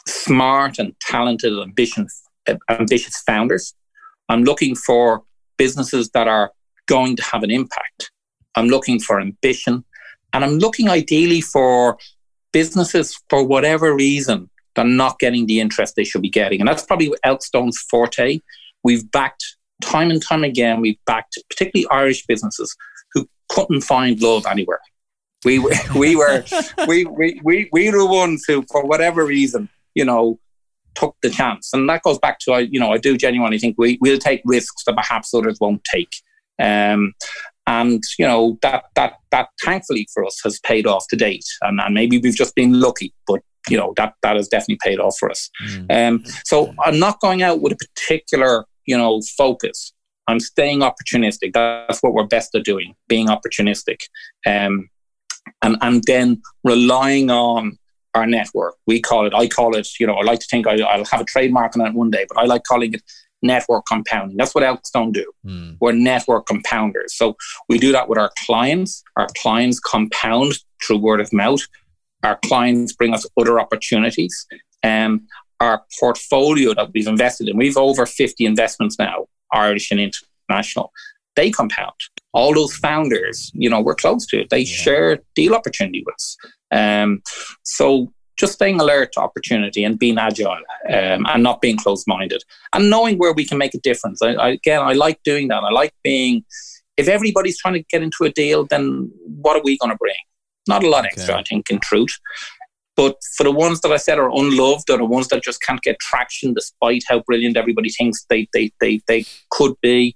smart and talented, ambitious, ambitious founders. I'm looking for businesses that are going to have an impact. I'm looking for ambition. And I'm looking ideally for businesses, for whatever reason, they're not getting the interest they should be getting. And that's probably Elkstone's forte. We've backed time and time again, we've backed particularly Irish businesses who couldn't find love anywhere. We were, we were, we, we, we, we were the ones who, for whatever reason, you know, took the chance. And that goes back to, I, you know, I do genuinely think we, we'll take risks that perhaps others won't take. Um, and, you know, that, that, that thankfully for us has paid off to date. And, and maybe we've just been lucky, but, you know, that, that has definitely paid off for us. Mm. Um, so I'm not going out with a particular, you know, focus. I'm staying opportunistic. That's what we're best at doing, being opportunistic. Um, and, and then relying on our network. We call it, I call it, you know, I like to think I, I'll have a trademark on it one day, but I like calling it network compounding. That's what Elkstone do. Mm. We're network compounders. So we do that with our clients. Our clients compound through word of mouth. Our clients bring us other opportunities. Um, our portfolio that we've invested in, we've over fifty investments now, Irish and international. They compound. All those founders, you know, we're close to it. They yeah. share deal opportunity with us. Um, so just staying alert to opportunity and being agile um, and not being closed-minded and knowing where we can make a difference. I, I, again, I like doing that. I like being, if everybody's trying to get into a deal, then what are we going to bring? Not a lot okay. extra, I think, in truth. But for the ones that I said are unloved, or the ones that just can't get traction despite how brilliant everybody thinks they they they, they could be,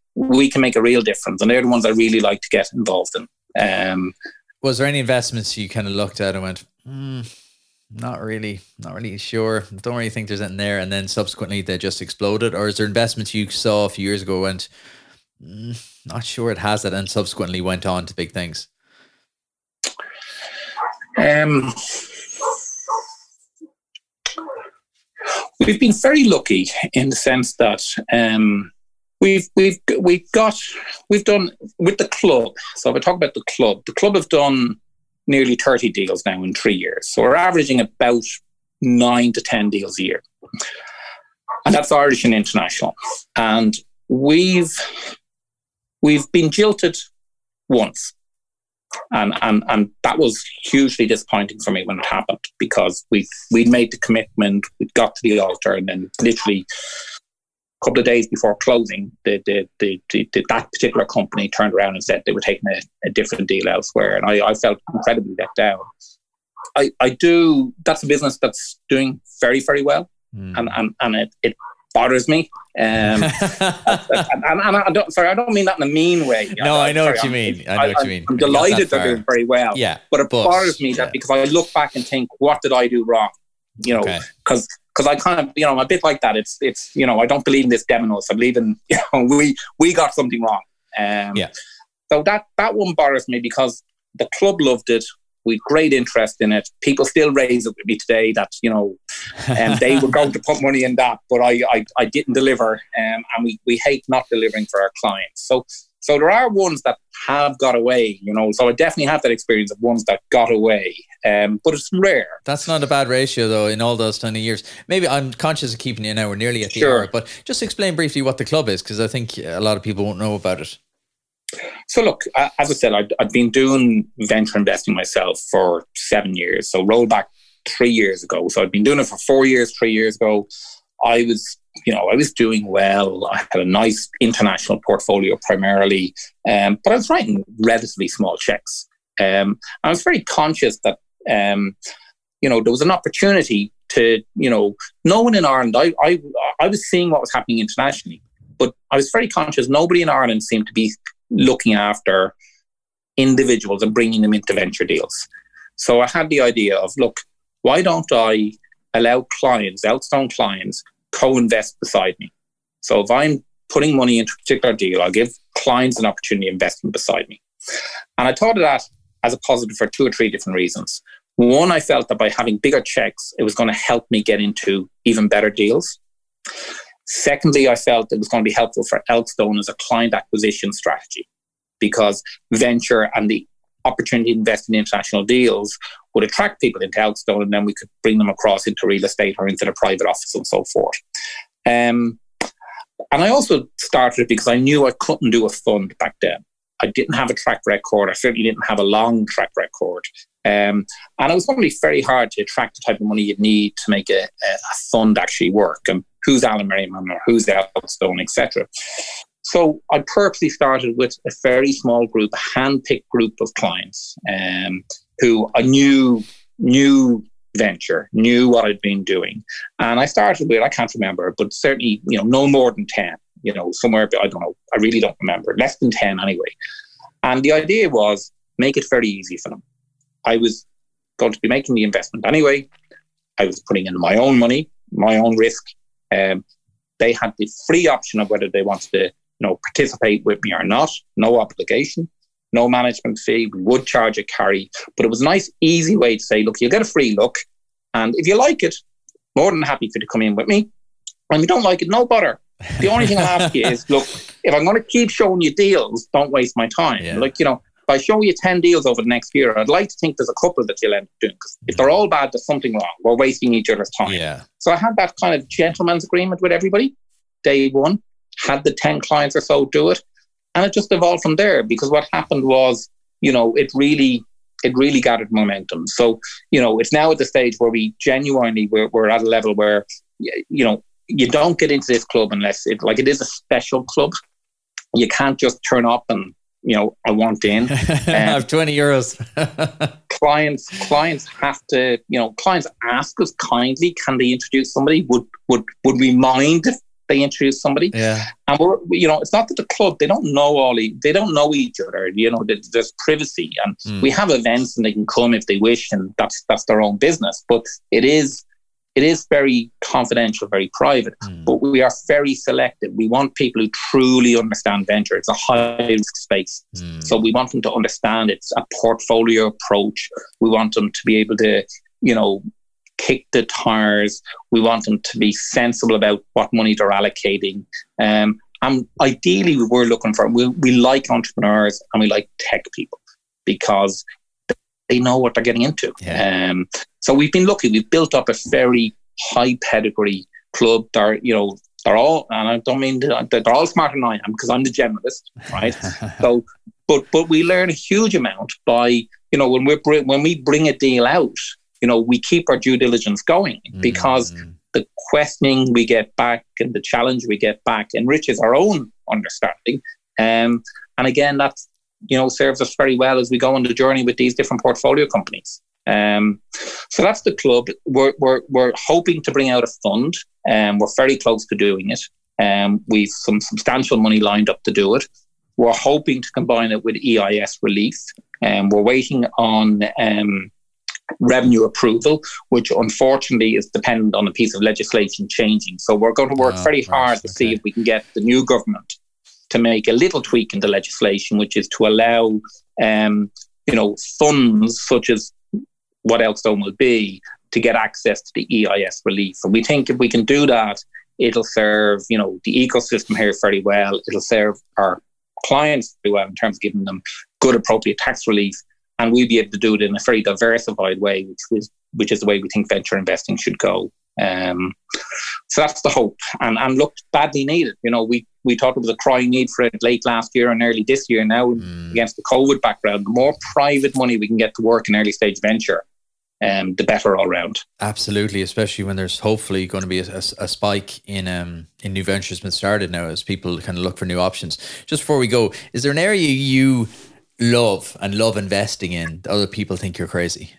we can make a real difference. And they're the ones I really like to get involved in. Um, Was there any investments you kind of looked at and went, hmm, not really, not really sure, don't really think there's anything there, and then subsequently they just exploded? Or is there investments you saw a few years ago and went, mm, not sure it has it, and subsequently went on to big things? Um, we've been very lucky in the sense that um, we've we've we've got we've done with the club. So if I talk about the club, the club have done nearly thirty deals now in three years. So we're averaging about nine to ten deals a year, and that's Irish and international. And we've we've been jilted once. And, and and that was hugely disappointing for me when it happened, because we we'd made the commitment, we'd got to the altar, and then literally a couple of days before closing, the, the, the, the, the that particular company turned around and said they were taking a, a different deal elsewhere, and I, I felt incredibly let down. I, I do. That's a business that's doing very very well, mm. and and and it, it bothers me. Um, and, and, and I don't, sorry, I don't mean that in a mean way. No, I, I know sorry, what you I'm, mean. I know I, what you mean. I'm delighted they're doing very well. Yeah, but it but, bothers me that yeah. because I look back and think, what did I do wrong? You know, because okay. because I kind of, you know, I'm a bit like that. It's it's you know, I don't believe in this Demonos. I believe in, you know, we we got something wrong. Um, yeah. So that, that one bothers me because the club loved it. We had great interest in it. People still raise it with me today that, you know, um, they were going to put money in that, but I I, I didn't deliver. Um, and we, we hate not delivering for our clients. So so there are ones that have got away, you know. So I definitely have that experience of ones that got away. Um, but it's rare. That's not a bad ratio, though, in all those twenty years. Maybe I'm conscious of keeping you now. We're nearly at the sure. hour. But just explain briefly what the club is, because I think a lot of people won't know about it. So look, as I said, I'd, I'd been doing venture investing myself for seven years. So roll back three years ago. So I'd been doing it for four years, three years ago. I was, you know, I was doing well. I had a nice international portfolio primarily, um, but I was writing relatively small checks. Um, I was very conscious that, um, you know, there was an opportunity to, you know, no one in Ireland, I, I, I was seeing what was happening internationally, but I was very conscious nobody in Ireland seemed to be looking after individuals and bringing them into venture deals. So I had the idea of, look, why don't I allow clients, Elstone clients, co-invest beside me? So if I'm putting money into a particular deal, I'll give clients an opportunity to invest beside me. And I thought of that as a positive for two or three different reasons. One, I felt that by having bigger checks, it was going to help me get into even better deals. Secondly, I felt it was going to be helpful for Elstone as a client acquisition strategy, because venture and the opportunity to invest in international deals would attract people into Elstone, and then we could bring them across into real estate or into the private office and so forth. Um, and I also started it because I knew I couldn't do a fund back then. I didn't have a track record. I certainly didn't have a long track record. Um, and it was going to be very hard to attract the type of money you'd need to make a, a fund actually work. And who's Alan Merriman or who's Elstone, et cetera. So I purposely started with a very small group, a hand-picked group of clients um, who I knew knew venture, knew what I'd been doing. And I started with, I can't remember, but certainly, you know, no more than ten. You know, somewhere, I don't know, I really don't remember, less than ten anyway. And the idea was make it very easy for them. I was going to be making the investment anyway. I was putting in my own money, my own risk. Um, they had the free option of whether they wanted to, you know, participate with me or not. No obligation, no management fee. We would charge a carry, but it was a nice, easy way to say, look, you'll get a free look. And if you like it, more than happy for you to come in with me. And if you don't like it, no bother. The only thing I'll ask you is, look, if I'm going to keep showing you deals, don't waste my time. Yeah. Like, you know, if I show you ten deals over the next year, I'd like to think there's a couple that you'll end up doing. Because if they're all bad, there's something wrong. We're wasting each other's time. Yeah. So I had that kind of gentleman's agreement with everybody. Day one, had the ten clients or so do it. And it just evolved from there, because what happened was, you know, it really, it really gathered momentum. So, you know, it's now at the stage where we genuinely, we're, we're at a level where, you know, you don't get into this club unless it, like, it is a special club. You can't just turn up and, you know, I want in. Um, I have twenty euros. clients, clients have to, you know, clients ask us kindly, can they introduce somebody? Would, would, would we mind if they introduce somebody? Yeah. And we're, you know, it's not that the club, they don't know all, they don't know each other. You know, there's privacy, and mm. we have events and they can come if they wish, and that's, that's their own business. But it is, It is very confidential, very private, mm. but we are very selective. We want people who truly understand venture. It's a high-risk space. Mm. So we want them to understand it's a portfolio approach. We want them to be able to, you know, kick the tires. We want them to be sensible about what money they're allocating. Um, and ideally, we're looking for, we, we like entrepreneurs and we like tech people, because they know what they're getting into. Yeah. Um, so we've been lucky. We've built up a very high pedigree club. They're, you know, they're all, and I don't mean, to, they're all smarter than I am, because I'm the generalist, right? so, but but we learn a huge amount by, you know, when we when we bring a deal out, you know, we keep our due diligence going, because mm. the questioning we get back and the challenge we get back enriches our own understanding. Um, and again, that's, you know, serves us very well as we go on the journey with these different portfolio companies. Um, so that's the club. We're we're we're hoping to bring out a fund, and um, we're very close to doing it. Um, we've some substantial money lined up to do it. We're hoping to combine it with E I S relief, and um, we're waiting on um, revenue approval, which unfortunately is dependent on a piece of legislation changing. So we're going to work oh, very hard right. to okay. see if we can get the new government to make a little tweak in the legislation, which is to allow, um, you know, funds such as what Elkstone will be to get access to the E I S relief. And we think if we can do that, it'll serve, you know, the ecosystem here very well. It'll serve our clients very well in terms of giving them good, appropriate tax relief. And we'll be able to do it in a very diversified way, which is, which is the way we think venture investing should go. Um, so that's the hope. And, and look, badly needed. You know, we, we thought there was a crying need for it late last year and early this year. Now, mm. against the COVID background, the more private money we can get to work in early stage venture, um, the better all round. Absolutely, especially when there's hopefully going to be a, a, a spike in um in new ventures been started now as people kind of look for new options. Just before we go, is there an area you love and love investing in that other people think you're crazy?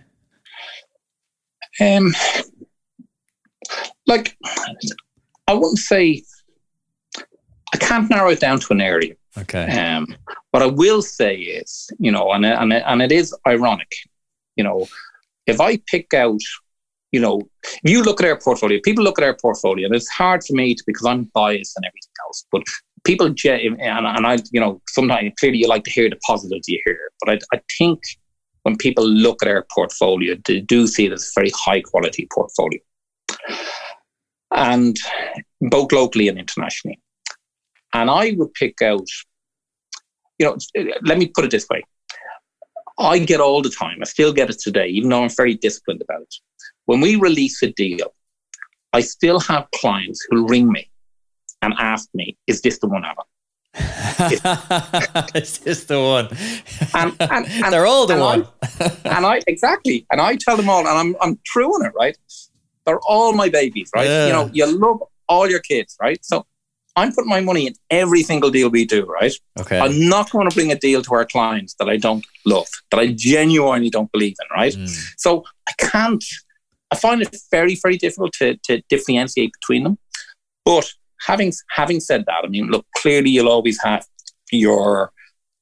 Um, like, I wouldn't say, I can't narrow it down to an area. Okay. Um, what I will say is, you know, and and and it is ironic, you know, if I pick out, you know, if you look at our portfolio, people look at our portfolio, and it's hard for me to, because I'm biased and everything else, but people, and, and I, you know, sometimes clearly you like to hear the positives you hear, but I, I think when people look at our portfolio, they do see it as a very high quality portfolio, and both locally and internationally. And I would pick out, you know, let me put it this way. I get all the time, I still get it today, even though I'm very disciplined about it. When we release a deal, I still have clients who ring me and ask me, is this the one, Alan? Is this the one? And, and, and they're all the and one. I, and I, exactly. And I tell them all, and I'm I'm true on it, right? They're all my babies, right? Yeah. You know, you love all your kids, right? So I'm putting my money in every single deal we do, right? Okay. I'm not going to bring a deal to our clients that I don't love, that I genuinely don't believe in, right? Mm. So I can't, I find it very, very difficult to, to differentiate between them. But having having said that, I mean, look, clearly you'll always have your,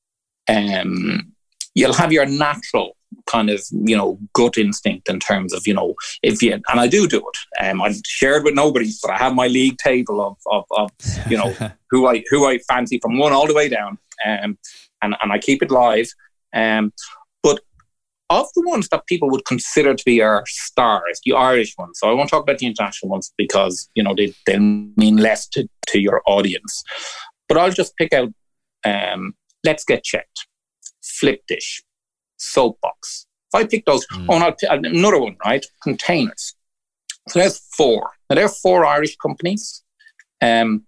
um, you'll have your natural kind of, you know, gut instinct in terms of, you know, if you, and I do do it. Um, I've shared with nobody, but I have my league table of, of, of you know, who I who I fancy from one all the way down, um, and and I keep it live. Um, but of the ones that people would consider to be our stars, the Irish ones. So I won't talk about the international ones because, you know, they they mean less to, to your audience. But I'll just pick out. Um, Let's Get Checked, Flipdish, Soapbox. If I pick those, mm. oh, and I'll pick another one, right? Containers. So there's four. Now, there are four Irish companies. Um,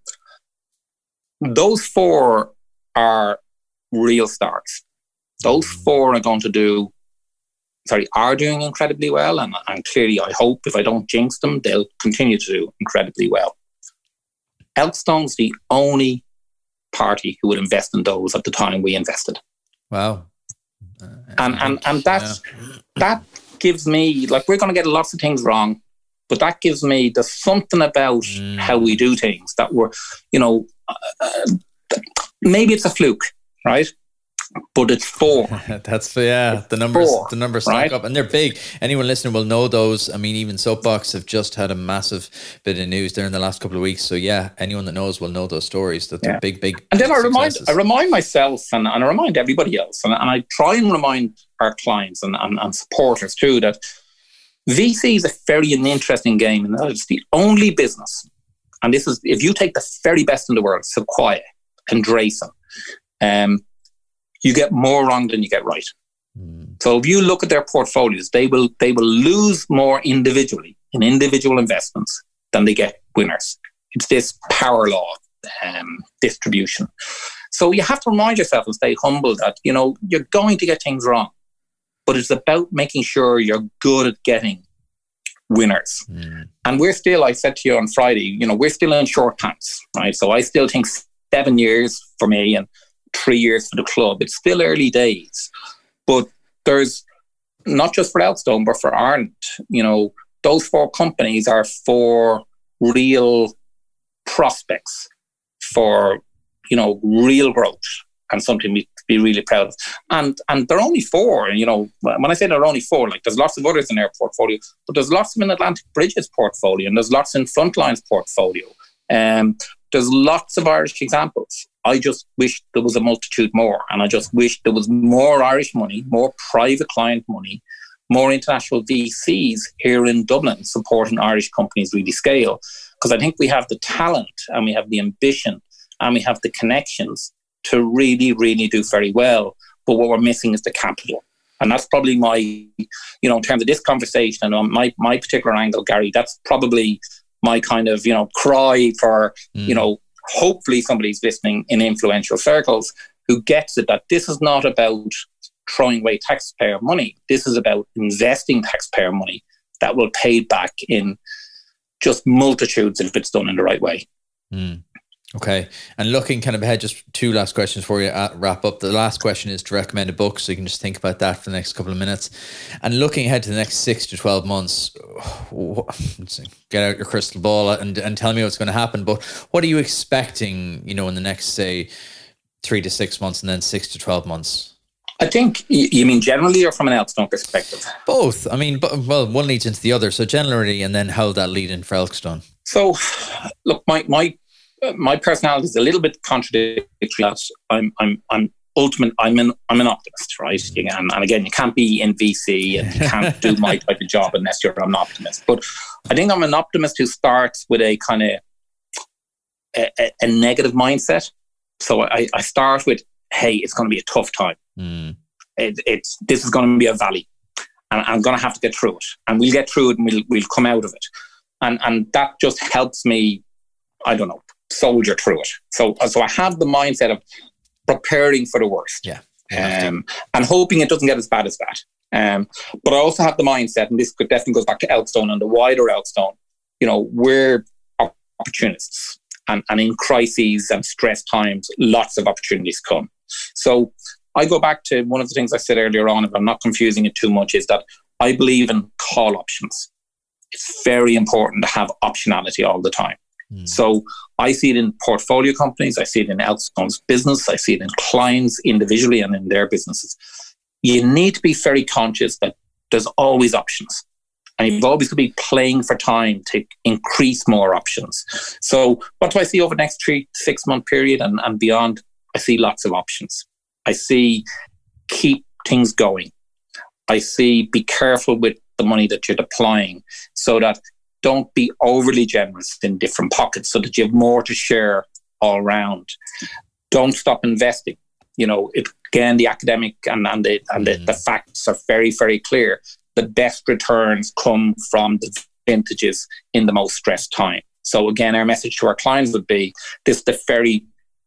those four are real stars. Those four are going to do, sorry, are doing incredibly well. And, and clearly, I hope, if I don't jinx them, they'll continue to do incredibly well. Elkstone's the only party who would invest in those at the time we invested. Wow. Uh, and and and that's, yeah. that gives me, like, we're going to get lots of things wrong, but that gives me, there's something about mm. how we do things that we're, you know, uh, maybe it's a fluke, right? But it's four. That's, yeah, the numbers, four, the numbers stack right? up, and they're big. Anyone listening will know those. I mean, even Soapbox have just had a massive bit of news there in the last couple of weeks. So yeah, anyone that knows will know those stories, that they're yeah. big, big And then big I remind successes. I remind myself and, and I remind everybody else, and, and I try and remind our clients and, and, and supporters too, that V C is a very an interesting game, and that it's the only business, and this is, if you take the very best in the world, Sequoia and Drayson, um, you get more wrong than you get right. Mm. So if you look at their portfolios, they will they will lose more individually in individual investments than they get winners. It's this power law um, distribution. So you have to remind yourself and stay humble that, you know, you're going to get things wrong, but it's about making sure you're good at getting winners. Mm. And we're still, I said to you on Friday, you know, we're still in short pants, right? So I still think seven years for me and three years for the club. It's still early days, but there's not just for Elkstone, but for Ireland, you know, those four companies are four real prospects for, you know, real growth and something we be really proud of. And and they're only four. And, you know, when I say they're only four, like, there's lots of others in their portfolio, but there's lots in Atlantic Bridge's portfolio, and there's lots in Frontline's portfolio. Um, there's lots of Irish examples. I just wish there was a multitude more. And I just wish there was more Irish money, more private client money, more international V Cs here in Dublin supporting Irish companies really scale. Because I think we have the talent and we have the ambition and we have the connections to really, really do very well. But what we're missing is the capital. And that's probably my, you know, in terms of this conversation and on my, my particular angle, Gary, that's probably my kind of, you know, cry for, mm. you know, hopefully somebody's listening in influential circles who gets it, that this is not about throwing away taxpayer money. This is about investing taxpayer money that will pay back in just multitudes if it's done in the right way. Mm. Okay. And looking kind of ahead, just two last questions for you at wrap up. The last question is to recommend a book, so you can just think about that for the next couple of minutes. And looking ahead to the next six to twelve months, get out your crystal ball and, and tell me what's going to happen. But what are you expecting, you know, in the next, say, three to six months and then six to twelve months? I think, you mean generally or from an Elkstone perspective? Both. I mean, well, one leads into the other. So generally, and then how will that lead in for Elkstone? So, look, my my my personality is a little bit contradictory. I'm I'm I'm ultimate. I'm an I'm an optimist, right? And, and again, you can't be in V C and you can't do my type of job unless you're an optimist. But I think I'm an optimist who starts with a kind of a, a, a negative mindset. So I, I start with, hey, it's going to be a tough time. Mm. It, it's this is going to be a valley, and I'm going to have to get through it, and we'll get through it, and we'll we'll come out of it, and and that just helps me, I don't know, soldier through it. So so I have the mindset of preparing for the worst, yeah, um, and hoping it doesn't get as bad as that. Um, but I also have the mindset, and this definitely goes back to Elkstone and the wider Elkstone. You know, we're opportunists, and and in crises and stress times, lots of opportunities come. So I go back to one of the things I said earlier on, if I'm not confusing it too much, is that I believe in call options. It's very important to have optionality all the time. Mm. So I see it in portfolio companies. I see it in Elkstone's business. I see it in clients individually and in their businesses. You need to be very conscious that there's always options. And you've always got to be playing for time to increase more options. So what do I see over the next three, six month period and, and beyond? I see lots of options. I see keep things going. I see be careful with the money that you're deploying so that don't be overly generous in different pockets so that you have more to share all around. Don't stop investing. You know, it, again, the academic and, and, the, and the, the facts are very, very clear. The best returns come from the vintages in the most stressed time. So again, our message to our clients would be this is the very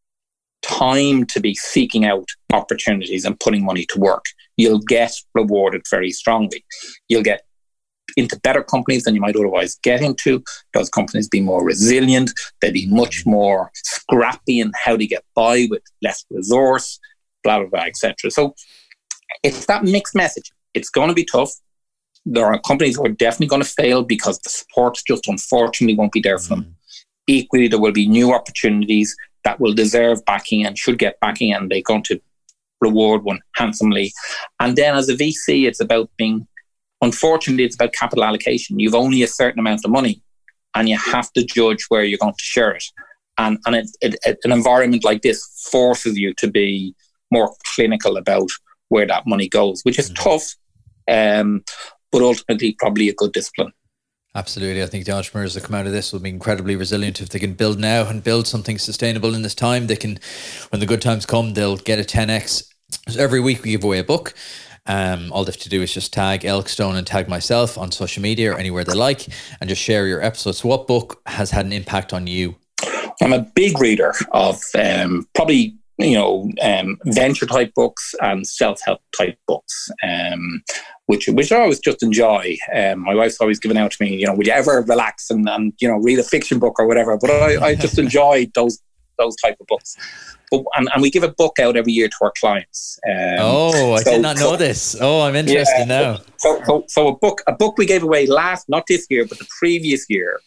time to be seeking out opportunities and putting money to work. You'll get rewarded very strongly. You'll get into better companies than you might otherwise get into. Those companies be more resilient. They'll be much more scrappy in how they get by with less resource, blah, blah, blah, et cetera. So it's that mixed message. It's going to be tough. There are companies who are definitely going to fail because the support just unfortunately won't be there for them. Equally, there will be new opportunities that will deserve backing and should get backing, and they're going to reward one handsomely. And then as a V C, it's about being, unfortunately, it's about capital allocation. You've only a certain amount of money and you have to judge where you're going to share it. And, and it, it, it, an environment like this forces you to be more clinical about where that money goes, which is mm-hmm. tough, um, but ultimately probably a good discipline. Absolutely. I think the entrepreneurs that come out of this will be incredibly resilient. If they can build now and build something sustainable in this time, they can, when the good times come, they'll get a ten X. So every week we give away a book. Um, all they have to do is just tag Elkstone and tag myself on social media or anywhere they like and just share your episodes. So what book has had an impact on you? I'm a big reader of um, probably, you know, um, venture type books and self-help type books. Um, Which, which I always just enjoy. Um, my wife's always given out to me, you know, would you ever relax and, and you know, read a fiction book or whatever? But I, I just enjoy those those type of books. But, and, and we give a book out every year to our clients. Um, oh, I so, did not know so, this. Oh, I'm interested yeah, now. So, so, so a book, a book we gave away last, not this year, but the previous year.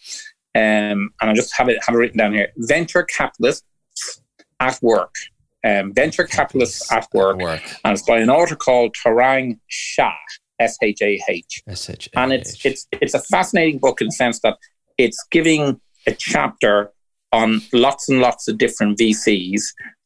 Um, and I just have it have it written down here: Venture Capitalists at Work. Um, Venture Capitalists at Work, at work, and it's by an author called Tarang Shah. S H A H. S H A H. And it's it's it's a fascinating book in the sense that it's giving a chapter on lots and lots of different V Cs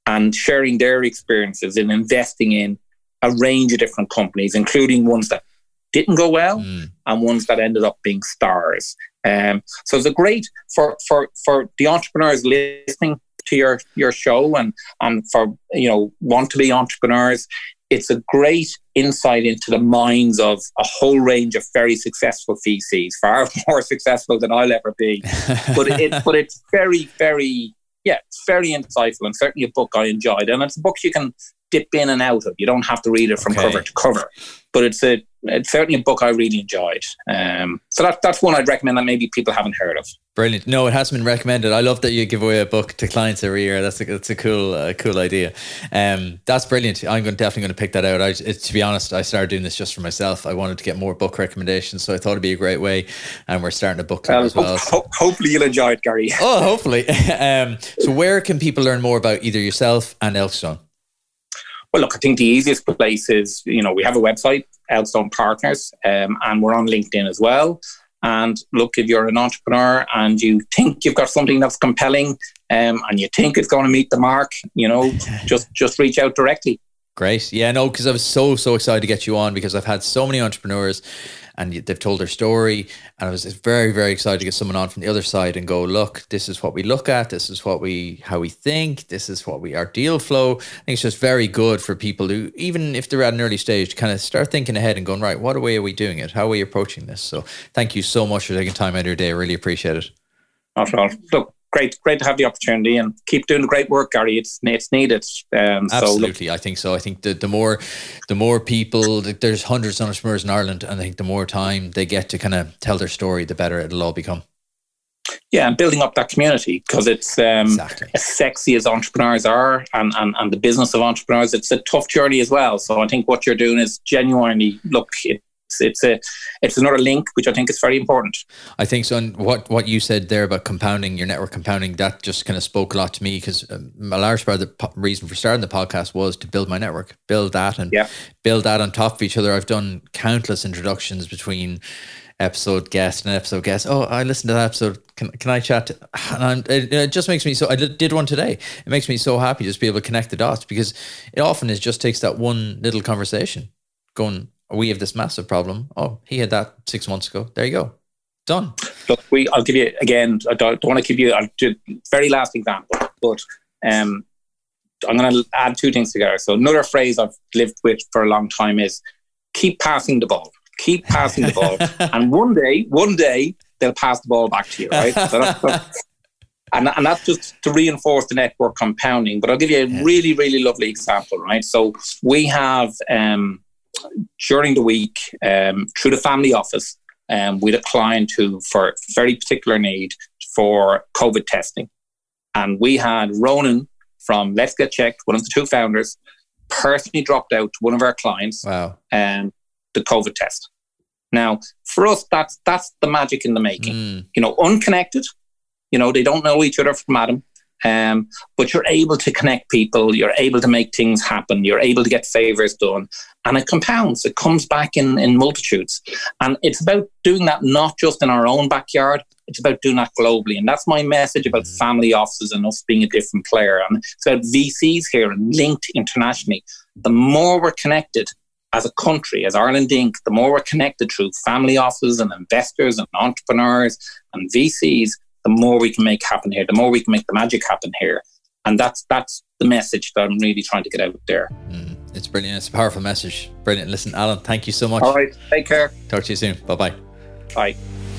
and sharing their experiences in investing in a range of different companies, including ones that didn't go well mm. and ones that ended up being stars. Um, so it's a great for for for the entrepreneurs listening to your your show and and for you know want to be entrepreneurs. It's a great insight into the minds of a whole range of very successful V Cs, far more successful than I'll ever be. But it but it's very very yeah it's very insightful and certainly a book I enjoyed. And it's a book you can dip in and out of. You don't have to read it from okay. cover to cover. But it's a it's certainly a book I really enjoyed. Um, so that, that's one I'd recommend that maybe people haven't heard of. Brilliant. No, it hasn't been recommended. I love that you give away a book to clients every year. That's a, that's a cool uh, cool idea. Um, that's brilliant. I'm going, definitely going to pick that out. I, it, to be honest, I started doing this just for myself. I wanted to get more book recommendations, so I thought it'd be a great way. And we're starting a book club um, as well. Ho- ho- hopefully you'll enjoy it, Gary. Oh, hopefully. um, so where can people learn more about either yourself and Elkstone? Well, look, I think the easiest place is, you know, we have a website, Elkstone Partners, um, and we're on LinkedIn as well. And look, if you're an entrepreneur and you think you've got something that's compelling um, and you think it's going to meet the mark, you know, just just reach out directly. Great. Yeah, no, because I was so, so excited to get you on because I've had so many entrepreneurs and they've told their story. And I was very, very excited to get someone on from the other side and go, look, this is what we look at. This is what we, how we think. This is what we, our deal flow. I think it's just very good for people who, even if they're at an early stage, to kind of start thinking ahead and going, right, what way are we doing it? How are we approaching this? So thank you so much for taking time out of your day. I really appreciate it. Not at all. Look, great, great to have the opportunity and keep doing the great work, Gary. It's it's needed. Um, Absolutely, so I think so. I think the the more the more people, there's hundreds of entrepreneurs in Ireland, and I think the more time they get to kind of tell their story, the better it'll all become. Yeah, and building up that community because it's um, exactly. as sexy as entrepreneurs are, and, and and the business of entrepreneurs, it's a tough journey as well. So I think what you're doing is genuinely look. It, It's a, it's another link, which I think is very important. I think so. And what, what you said there about compounding, your network compounding, that just kind of spoke a lot to me because um, a large part of the po- reason for starting the podcast was to build my network, build that and yeah. build that on top of each other. I've done countless introductions between episode guest and episode guest. Oh, I listened to that episode. Can can I chat? And I'm, it, it just makes me so, I did one today. It makes me so happy just to be able to connect the dots because it often is just takes that one little conversation going, we have this massive problem. Oh, he had that six months ago. There you go. Done. Look, we. I'll give you, again, I don't, don't want to give you a very last example, but um, I'm going to add two things together. So another phrase I've lived with for a long time is keep passing the ball. Keep passing the ball. And one day, one day, they'll pass the ball back to you, right? So that's, that's, and, and that's just to reinforce the network compounding. But I'll give you a really, really lovely example, right? So we have... Um, during the week, um, through the family office, um, we had a client who, for very particular need for COVID testing. And we had Ronan from Let's Get Checked, one of the two founders, personally dropped out to one of our clients wow. um, the COVID test. Now, for us, that's that's the magic in the making. Mm. You know, unconnected, you know, they don't know each other from Adam. Um, but you're able to connect people, you're able to make things happen, you're able to get favours done, and it compounds, it comes back in, in multitudes. And it's about doing that not just in our own backyard, it's about doing that globally. And that's my message about family offices and us being a different player. And it's about V Cs here and linked internationally. The more we're connected as a country, as Ireland Incorporated, the more we're connected through family offices and investors and entrepreneurs and V Cs, the more we can make happen here, the more we can make the magic happen here. And that's that's the message that I'm really trying to get out there. Mm, it's brilliant. It's a powerful message. Brilliant. Listen, Alan, thank you so much. All right. Take care. Talk to you soon. Bye-bye. Bye.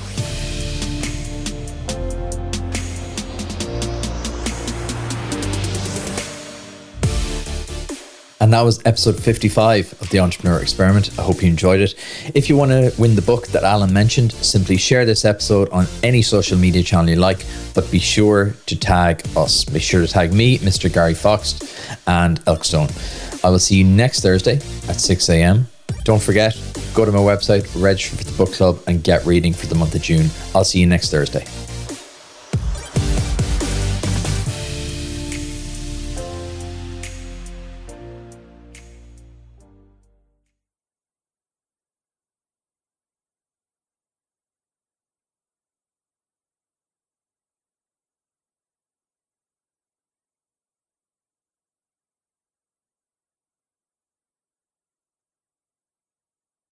And that was episode fifty-five of The Entrepreneur Experiment. I hope you enjoyed it. If you want to win the book that Alan mentioned, simply share this episode on any social media channel you like, but be sure to tag us. Be sure to tag me, Mister Gary Fox, and Elkstone. I will see you next Thursday at six a.m. Don't forget, go to my website, register for the book club, and get reading for the month of June. I'll see you next Thursday.